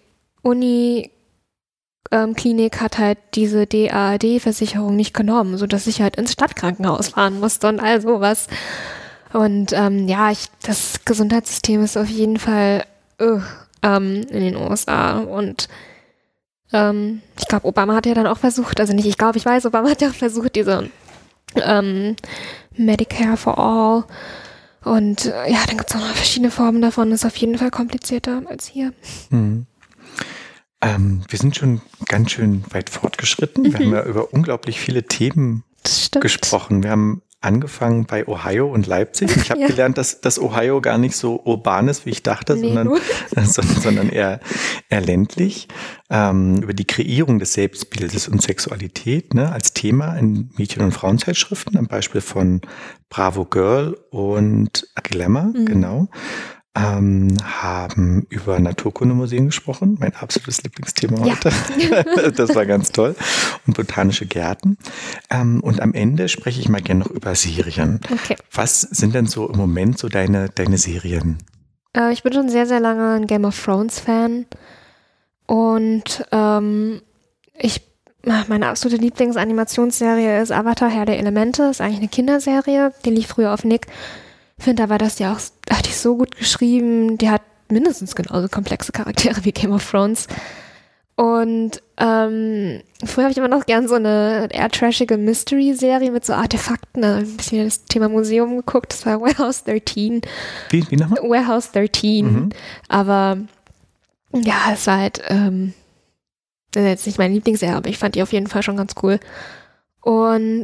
Uniklinik hat halt diese DAAD-Versicherung nicht genommen, sodass ich halt ins Stadtkrankenhaus fahren musste und all sowas. Und das Gesundheitssystem ist auf jeden Fall in den USA und ich glaube, Obama hat ja dann auch versucht, also nicht ich glaube, ich weiß, Obama hat ja auch versucht, diese Medicare for All und dann gibt es auch noch verschiedene Formen davon, das ist auf jeden Fall komplizierter als hier. Mhm. Wir sind schon ganz schön weit fortgeschritten. Wir haben ja über unglaublich viele Themen gesprochen. Wir haben angefangen bei Ohio und Leipzig. Ich habe gelernt, dass Ohio gar nicht so urban ist, wie ich dachte, sondern eher ländlich. Über die Kreierung des Selbstbildes und Sexualität, ne, als Thema in Mädchen- und Frauenzeitschriften, am Beispiel von Bravo Girl und Glamour, genau. Haben über Naturkundemuseen gesprochen, mein absolutes Lieblingsthema heute. Das war ganz toll. Und botanische Gärten. Und am Ende spreche ich mal gerne noch über Serien. Okay. Was sind denn so im Moment so deine Serien? Ich bin schon sehr, sehr lange ein Game of Thrones Fan. Und ich meine absolute Lieblingsanimationsserie ist Avatar, Herr der Elemente. Ist eigentlich eine Kinderserie. Die lief früher auf Nick. Ich finde aber, dass die ist so gut geschrieben. Die hat mindestens genauso komplexe Charaktere wie Game of Thrones. Und früher habe ich immer noch gern so eine eher trashige Mystery-Serie mit so Artefakten. Ein bisschen das Thema Museum geguckt. Das war Warehouse 13. Wie nochmal? Warehouse 13. Aber ja, es war halt das ist jetzt nicht meine Lieblingsserie, aber ich fand die auf jeden Fall schon ganz cool. Und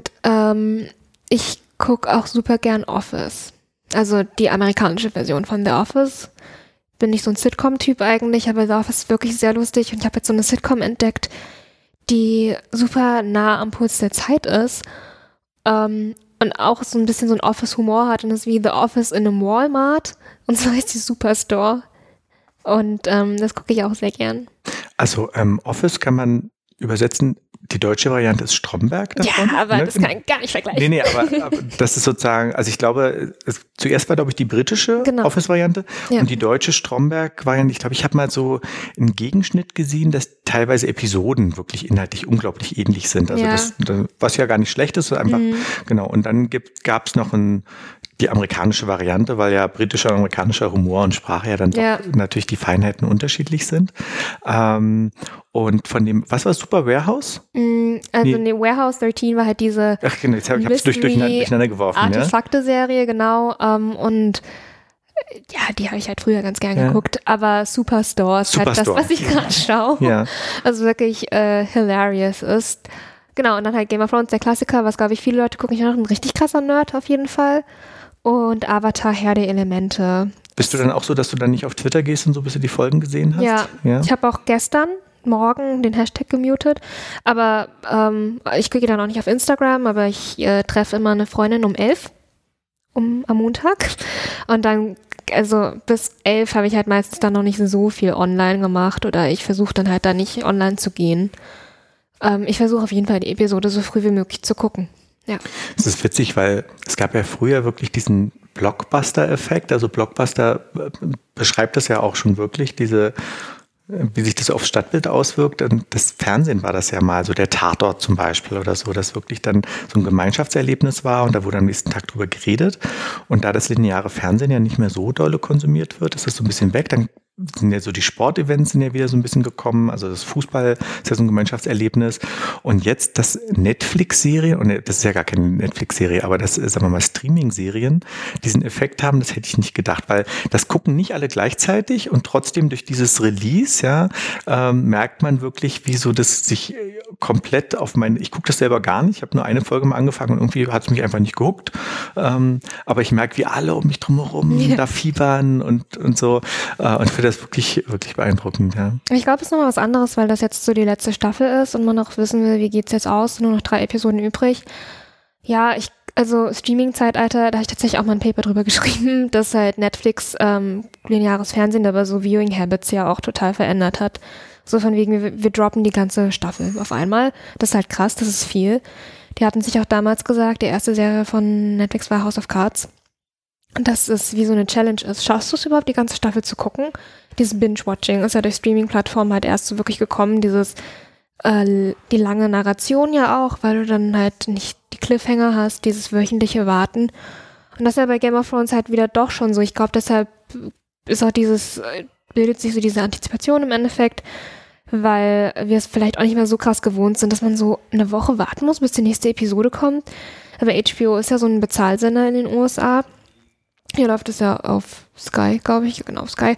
ich gucke auch super gern Office. Also die amerikanische Version von The Office. Bin nicht so ein Sitcom-Typ eigentlich, aber The Office ist wirklich sehr lustig. Und ich habe jetzt so eine Sitcom entdeckt, die super nah am Puls der Zeit ist. Und auch so ein bisschen so ein Office-Humor hat. Und das ist wie The Office in einem Walmart. Und so heißt die Superstore. Und das gucke ich auch sehr gern. Also Office kann man übersetzen, die deutsche Variante ist Stromberg davon. Ja, aber das kann ich gar nicht vergleichen. Nee, aber das ist sozusagen, also ich glaube, zuerst war, glaube ich, die britische Office-Variante und die deutsche Stromberg-Variante. Ich glaube, ich habe mal so einen Gegenschnitt gesehen, dass teilweise Episoden wirklich inhaltlich unglaublich ähnlich sind. Also das, was ja gar nicht schlecht ist, einfach, genau. Und dann gab es noch die amerikanische Variante, weil ja britischer und amerikanischer Humor und Sprache ja dann doch natürlich die Feinheiten unterschiedlich sind. Und von dem, was war Super Warehouse? Warehouse 13 war halt diese Ach genau, jetzt habe ich es durcheinander geworfen. Artefakte-Serie, genau. Und ja, die habe ich halt früher ganz gern geguckt. Aber Superstore ist halt das, was ich gerade schaue. Ja. Also wirklich hilarious ist. Genau, und dann halt Game of Thrones, der Klassiker, was glaube ich viele Leute gucken. Ich bin noch ein richtig krasser Nerd auf jeden Fall. Und Avatar, Herr der Elemente. Bist du dann auch so, dass du dann nicht auf Twitter gehst und so, bis du die Folgen gesehen hast? Ja. Ich habe auch morgen den Hashtag gemutet. Aber ich gucke dann auch nicht auf Instagram, aber ich treffe immer eine Freundin um 11 am Montag. Und dann, also bis 11 habe ich halt meistens dann noch nicht so viel online gemacht. Oder ich versuche dann halt da nicht online zu gehen. Ich versuche auf jeden Fall die Episode so früh wie möglich zu gucken. Ja. Es ist witzig, weil es gab ja früher wirklich diesen Blockbuster-Effekt. Also Blockbuster beschreibt das ja auch schon wirklich, wie sich das aufs Stadtbild auswirkt. Und das Fernsehen war das ja mal, so der Tatort zum Beispiel oder so, das wirklich dann so ein Gemeinschaftserlebnis war und da wurde am nächsten Tag drüber geredet. Und da das lineare Fernsehen ja nicht mehr so dolle konsumiert wird, ist das so ein bisschen weg. Dann sind ja so die Sportevents sind ja wieder so ein bisschen gekommen. Also das Fußball ist ja so ein Gemeinschaftserlebnis. Und jetzt das Netflix-Serien, und das ist ja gar keine Netflix-Serie, aber das, sagen wir mal, Streaming-Serien, diesen Effekt haben, das hätte ich nicht gedacht, weil das gucken nicht alle gleichzeitig und trotzdem durch dieses Release, merkt man wirklich, wie so das sich komplett ich gucke das selber gar nicht, ich habe nur eine Folge mal angefangen und irgendwie hat es mich einfach nicht gehuckt. Aber ich merke, wie alle um mich drumherum da fiebern und so. Und finde das wirklich, wirklich beeindruckend, ja. Ich glaube, es ist nochmal was anderes, weil das jetzt so die letzte Staffel ist und man auch wissen will, wie geht's jetzt aus, nur noch 3 Episoden übrig. Ja, also Streaming-Zeitalter, da habe ich tatsächlich auch mal ein Paper drüber geschrieben, dass halt Netflix lineares Fernsehen, aber so Viewing-Habits ja auch total verändert hat. So von wegen, wir droppen die ganze Staffel auf einmal. Das ist halt krass, das ist viel. Die hatten sich auch damals gesagt, die erste Serie von Netflix war House of Cards. Dass es wie so eine Challenge ist. Schaffst du es überhaupt, die ganze Staffel zu gucken? Dieses Binge-Watching ist ja durch Streaming-Plattformen halt erst so wirklich gekommen, die lange Narration ja auch, weil du dann halt nicht die Cliffhanger hast, dieses wöchentliche Warten. Und das ist ja bei Game of Thrones halt wieder doch schon so. Ich glaube, deshalb ist auch bildet sich so diese Antizipation im Endeffekt, weil wir es vielleicht auch nicht mehr so krass gewohnt sind, dass man so eine Woche warten muss, bis die nächste Episode kommt. Aber HBO ist ja so ein Bezahlsender in den USA. Hier läuft es ja auf Sky, glaube ich. Genau, auf Sky.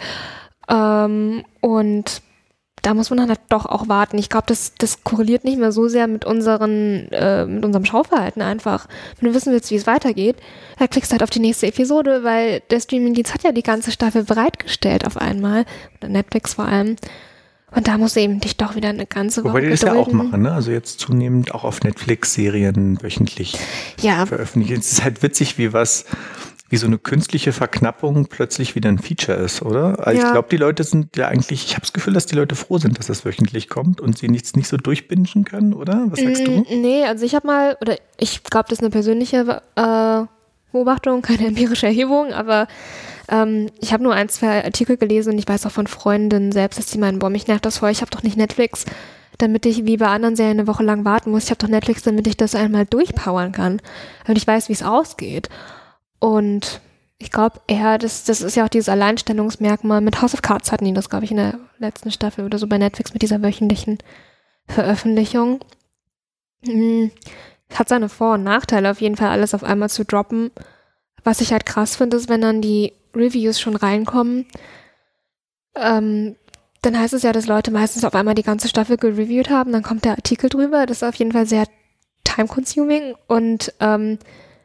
Und da muss man dann halt doch auch warten. Ich glaube, das korreliert nicht mehr so sehr mit unserem Schauverhalten einfach. Wenn du wissen willst, wie es weitergeht, dann klickst du halt auf die nächste Episode, weil der Streamingdienst hat ja die ganze Staffel bereitgestellt auf einmal. Oder Netflix vor allem. Und da musst du eben dich doch wieder eine ganze Woche Wobei die das ja auch machen, ne? Also jetzt zunehmend auch auf Netflix Serien wöchentlich veröffentlichen. Es ist halt witzig, wie so eine künstliche Verknappung plötzlich wieder ein Feature ist, oder? Also ich glaube, die Leute sind ja eigentlich, ich habe das Gefühl, dass die Leute froh sind, dass das wöchentlich kommt und sie nicht so durchbingen können, oder? Was sagst du? Nee, also ich glaube, das ist eine persönliche Beobachtung, keine empirische Erhebung, aber ich habe nur 1, 2 Artikel gelesen und ich weiß auch von Freundinnen selbst, dass die meinen, boah, mich nervt das voll, ich habe doch nicht Netflix, damit ich wie bei anderen Serien eine Woche lang warten muss. Ich habe doch Netflix, damit ich das einmal durchpowern kann, damit ich weiß, wie es ausgeht. Und ich glaube eher, das ist ja auch dieses Alleinstellungsmerkmal. Mit House of Cards hatten die das, glaube ich, in der letzten Staffel oder so bei Netflix mit dieser wöchentlichen Veröffentlichung. Hat seine Vor- und Nachteile, auf jeden Fall alles auf einmal zu droppen. Was ich halt krass finde, ist, wenn dann die Reviews schon reinkommen, dann heißt es ja, dass Leute meistens auf einmal die ganze Staffel gereviewt haben, dann kommt der Artikel drüber, das ist auf jeden Fall sehr time-consuming und dann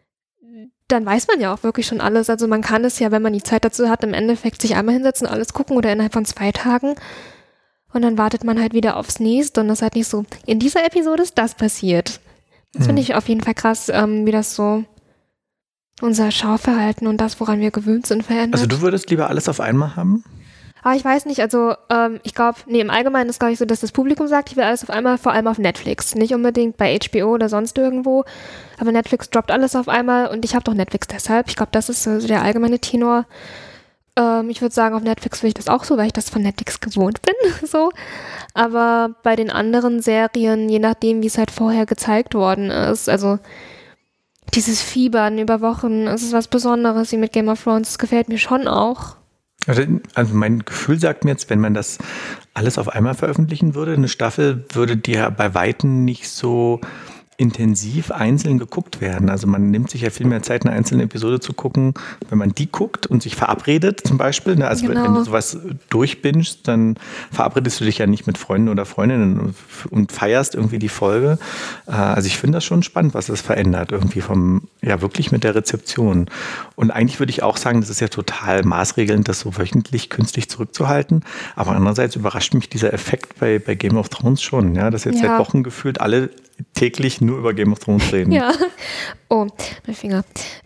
weiß man ja auch wirklich schon alles, also man kann es ja, wenn man die Zeit dazu hat, im Endeffekt sich einmal hinsetzen, alles gucken oder innerhalb von 2 Tagen und dann wartet man halt wieder aufs nächste und das ist halt nicht so, in dieser Episode ist das passiert. Das finde ich auf jeden Fall krass, wie das so unser Schauverhalten und das, woran wir gewöhnt sind, verändert. Also du würdest lieber alles auf einmal haben? Aber ich weiß nicht, also ich glaube, im Allgemeinen ist, glaube ich, so, dass das Publikum sagt, ich will alles auf einmal, vor allem auf Netflix. Nicht unbedingt bei HBO oder sonst irgendwo, aber Netflix droppt alles auf einmal und ich habe doch Netflix deshalb. Ich glaube, das ist so der allgemeine Tenor. Ich würde sagen, auf Netflix will ich das auch so, weil ich das von Netflix gewohnt bin, so. Aber bei den anderen Serien, je nachdem, wie es halt vorher gezeigt worden ist, also dieses Fiebern über Wochen, es ist was Besonderes, wie mit Game of Thrones, das gefällt mir schon auch. Also mein Gefühl sagt mir jetzt, wenn man das alles auf einmal veröffentlichen würde, eine Staffel, würde die ja bei Weitem nicht so intensiv einzeln geguckt werden. Also man nimmt sich ja viel mehr Zeit, eine einzelne Episode zu gucken, wenn man die guckt und sich verabredet zum Beispiel. Ne? Also wenn du sowas durchbingst, dann verabredest du dich ja nicht mit Freunden oder Freundinnen und feierst irgendwie die Folge. Also ich finde das schon spannend, was das verändert irgendwie wirklich mit der Rezeption. Und eigentlich würde ich auch sagen, das ist ja total maßregelnd, das so wöchentlich künstlich zurückzuhalten. Aber andererseits überrascht mich dieser Effekt bei Game of Thrones schon, ja, dass jetzt seit Wochen gefühlt alle täglich nur über Game of Thrones reden. Ja. Oh, mein Finger.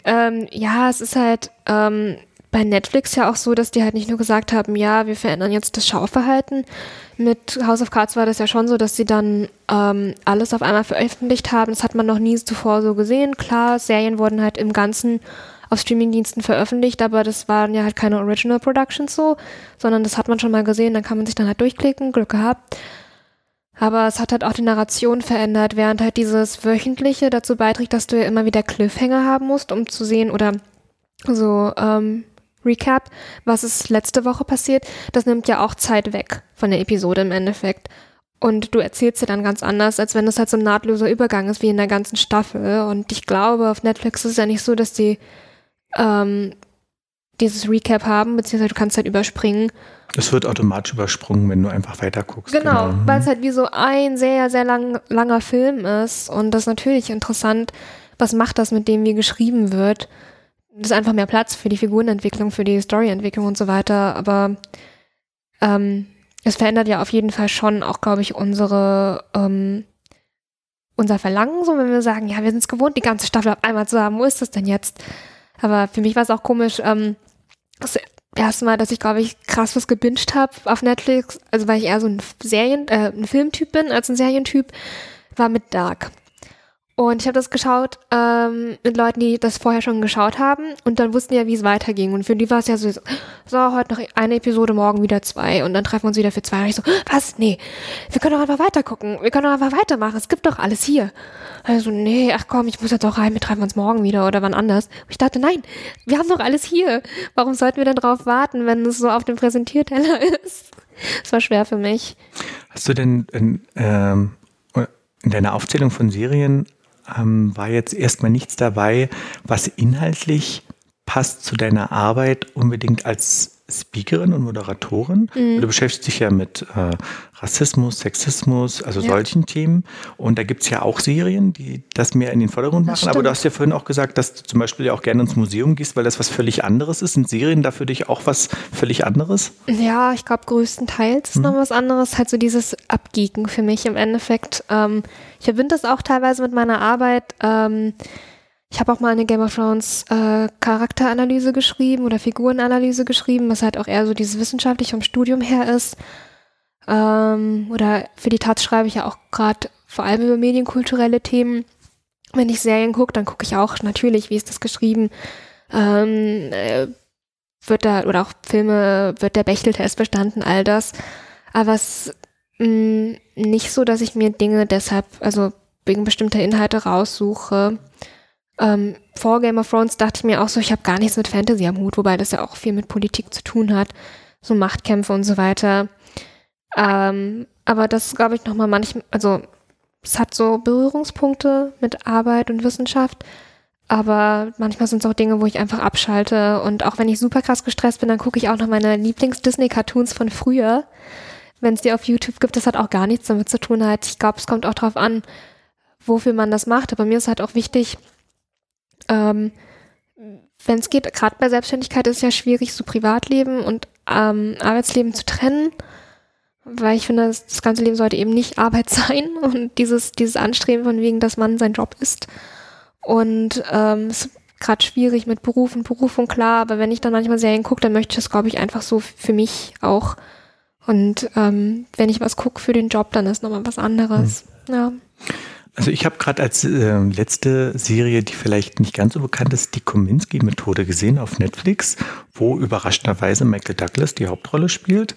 Es ist halt bei Netflix ja auch so, dass die halt nicht nur gesagt haben, ja, wir verändern jetzt das Schauverhalten. Mit House of Cards war das ja schon so, dass sie dann alles auf einmal veröffentlicht haben. Das hat man noch nie zuvor so gesehen. Klar, Serien wurden halt im Ganzen auf Streamingdiensten veröffentlicht, aber das waren ja halt keine Original Productions so, sondern das hat man schon mal gesehen, dann kann man sich dann halt durchklicken, Glück gehabt. Aber es hat halt auch die Narration verändert, während halt dieses Wöchentliche dazu beiträgt, dass du ja immer wieder Cliffhanger haben musst, um zu sehen oder so Recap, was ist letzte Woche passiert. Das nimmt ja auch Zeit weg von der Episode im Endeffekt. Und du erzählst dir dann ganz anders, als wenn das halt so ein nahtloser Übergang ist wie in der ganzen Staffel. Und ich glaube, auf Netflix ist es ja nicht so, dass die dieses Recap haben, beziehungsweise du kannst halt überspringen. Es wird automatisch übersprungen, wenn du einfach weiter guckst. Genau, weil es halt wie so ein sehr, sehr langer Film ist. Und das ist natürlich interessant, was macht das mit dem, wie geschrieben wird. Das ist einfach mehr Platz für die Figurenentwicklung, für die Storyentwicklung und so weiter. Aber es verändert ja auf jeden Fall schon auch, glaube ich, unser Verlangen, so wenn wir sagen, ja, wir sind es gewohnt, die ganze Staffel auf einmal zu haben. Wo ist das denn jetzt? Aber für mich war es auch komisch, das erste Mal, dass ich, glaube ich, krass was gebinged habe auf Netflix, also weil ich eher so ein Filmtyp bin als ein Serientyp, war mit Dark. Und ich habe das geschaut mit Leuten, die das vorher schon geschaut haben und dann wussten ja, wie es weiterging. Und für die war es ja so, heute noch eine Episode, morgen wieder 2 und dann treffen wir uns wieder für 2. Und ich so, was? Nee, wir können doch einfach weiter gucken, wir können doch einfach weitermachen, es gibt doch alles hier. Also, nee, ach komm, ich muss jetzt auch rein, wir treffen uns morgen wieder oder wann anders. Und ich dachte, nein, wir haben doch alles hier. Warum sollten wir denn drauf warten, wenn es so auf dem Präsentierteller ist? Das war schwer für mich. Hast du denn in deiner Aufzählung von Serien war jetzt erstmal nichts dabei, was inhaltlich passt zu deiner Arbeit unbedingt als Speakerin und Moderatorin? Du beschäftigst dich ja mit Rassismus, Sexismus, also solchen Themen. Und da gibt es ja auch Serien, die das mehr in den Vordergrund machen. Aber du hast ja vorhin auch gesagt, dass du zum Beispiel ja auch gerne ins Museum gehst, weil das was völlig anderes ist. Sind Serien da für dich auch was völlig anderes? Ja, ich glaube größtenteils ist noch was anderes. Halt so dieses Abgeeken für mich im Endeffekt. Ich verbinde das auch teilweise mit meiner Arbeit. Ich habe auch mal eine Game of Thrones Charakteranalyse geschrieben oder Figurenanalyse geschrieben, was halt auch eher so dieses wissenschaftliche vom Studium her ist. Oder für die Taz schreibe ich ja auch gerade vor allem über medienkulturelle Themen. Wenn ich Serien gucke, dann gucke ich auch natürlich, wie ist das geschrieben, wird da, oder auch Filme, wird der Bechtel-Test bestanden, all das. Aber es nicht so, dass ich mir Dinge deshalb, also wegen bestimmter Inhalte raussuche. Vor Game of Thrones dachte ich mir auch so, ich habe gar nichts mit Fantasy am Hut, wobei das ja auch viel mit Politik zu tun hat, so Machtkämpfe und so weiter. Aber das glaube ich nochmal manchmal, also es hat so Berührungspunkte mit Arbeit und Wissenschaft, aber manchmal sind es auch Dinge, wo ich einfach abschalte, und auch wenn ich super krass gestresst bin, dann gucke ich auch noch meine Lieblings-Disney-Cartoons von früher, wenn es die auf YouTube gibt. Das hat auch gar nichts damit zu tun. Halt. Ich glaube, es kommt auch drauf an, wofür man das macht, aber mir ist halt auch wichtig, wenn es geht, gerade bei Selbstständigkeit ist es ja schwierig, so Privatleben und Arbeitsleben zu trennen, weil ich finde, das ganze Leben sollte eben nicht Arbeit sein und dieses Anstreben von wegen, dass man sein Job ist. Und es ist gerade schwierig mit Beruf und Berufung, klar, aber wenn ich dann manchmal Serien gucke, dann möchte ich das, glaube ich, einfach so für mich auch. Und wenn ich was gucke für den Job, dann ist nochmal was anderes. Ja. Also ich habe gerade als letzte Serie, die vielleicht nicht ganz so bekannt ist, die Kominsky-Methode gesehen auf Netflix, wo überraschenderweise Michael Douglas die Hauptrolle spielt.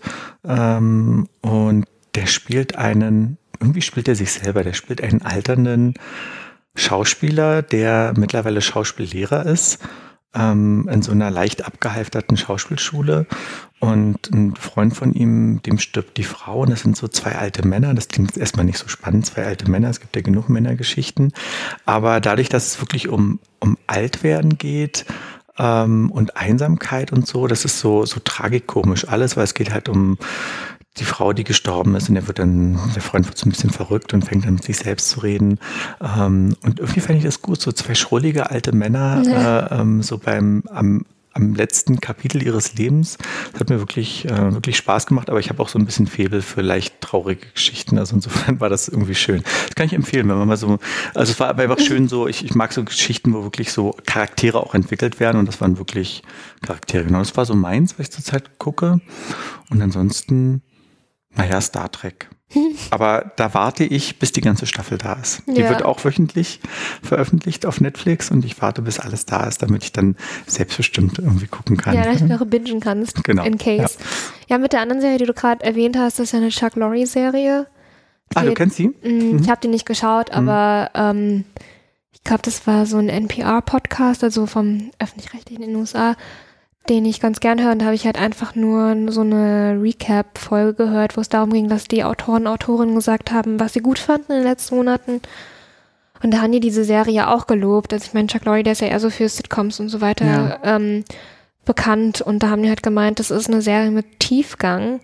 Und der spielt irgendwie spielt er sich selber, der spielt einen alternden Schauspieler, der mittlerweile Schauspiellehrer ist, in so einer leicht abgehalfterten Schauspielschule. Und ein Freund von ihm, dem stirbt die Frau, und das sind so zwei alte Männer. Das klingt erstmal nicht so spannend, zwei alte Männer, es gibt ja genug Männergeschichten. Aber dadurch, dass es wirklich um Altwerden geht und Einsamkeit und so, das ist so tragikomisch alles, weil es geht halt um die Frau, die gestorben ist, und der Freund wird so ein bisschen verrückt und fängt an, mit sich selbst zu reden. Und irgendwie fand ich das gut, so zwei schrullige alte Männer, so am letzten Kapitel ihres Lebens. Das hat mir wirklich Spaß gemacht, aber ich habe auch so ein bisschen Faible für leicht traurige Geschichten. Also insofern war das irgendwie schön. Das kann ich empfehlen, wenn man mal so, also es war aber einfach schön so, ich mag so Geschichten, wo wirklich so Charaktere auch entwickelt werden, und das waren wirklich Charaktere. Genau, das war so meins, was ich zurzeit gucke. Und ansonsten, naja, Star Trek. Aber da warte ich, bis die ganze Staffel da ist. Die wird auch wöchentlich veröffentlicht auf Netflix, und ich warte, bis alles da ist, damit ich dann selbstbestimmt irgendwie gucken kann. Ja, dass du auch bingen kannst, genau. In case. Ja, mit der anderen Serie, die du gerade erwähnt hast, das ist ja eine Chuck Lorre-Serie. Du kennst sie? Ich habe die nicht geschaut, aber ich glaube, das war so ein NPR-Podcast, also vom Öffentlich-Rechtlichen in den USA, den ich ganz gern höre. Und da habe ich halt einfach nur so eine Recap-Folge gehört, wo es darum ging, dass die Autoren und Autorinnen gesagt haben, was sie gut fanden in den letzten Monaten. Und da haben die diese Serie auch gelobt. Also ich meine, Chuck Lorre, der ist ja eher so für Sitcoms und so weiter bekannt. Und da haben die halt gemeint, das ist eine Serie mit Tiefgang,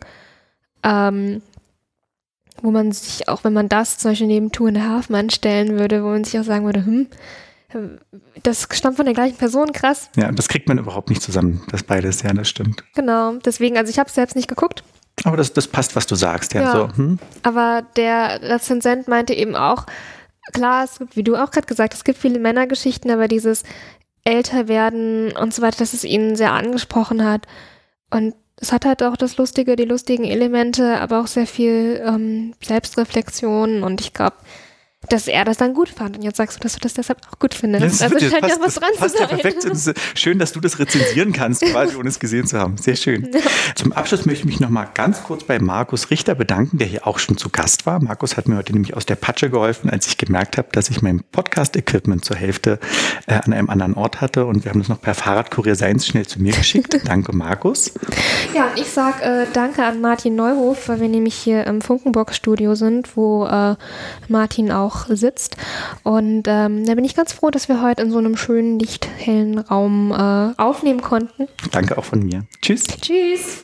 wo man sich, auch wenn man das zum Beispiel neben Two and a Half Men stellen würde, wo man sich auch sagen würde, das stammt von der gleichen Person, krass. Ja, das kriegt man überhaupt nicht zusammen, das beides, ja, das stimmt. Genau, deswegen, also ich habe es selbst nicht geguckt. Aber das passt, was du sagst, ja. So, Aber der Rezensent meinte eben auch, klar, es gibt, wie du auch gerade gesagt hast, es gibt viele Männergeschichten, aber dieses Älterwerden und so weiter, dass es ihn sehr angesprochen hat. Und es hat halt auch die lustigen Elemente, aber auch sehr viel Selbstreflexion, und ich glaube, dass er das dann gut fand. Und jetzt sagst du, dass du das deshalb auch gut findest. Ja, also scheint ja was dran zu sein. Ja perfekt. Es ist schön, dass du das rezensieren kannst, quasi ohne es gesehen zu haben. Sehr schön. Ja. Zum Abschluss möchte ich mich noch mal ganz kurz bei Markus Richter bedanken, der hier auch schon zu Gast war. Markus hat mir heute nämlich aus der Patsche geholfen, als ich gemerkt habe, dass ich mein Podcast-Equipment zur Hälfte an einem anderen Ort hatte, und wir haben das noch per Fahrradkurier Seins schnell zu mir geschickt. Danke, Markus. Ja, und ich sage danke an Martin Neuhof, weil wir nämlich hier im Funkenbox-Studio sind, wo Martin auch sitzt. Und da bin ich ganz froh, dass wir heute in so einem schönen, lichthellen Raum aufnehmen konnten. Danke auch von mir. Tschüss. Tschüss.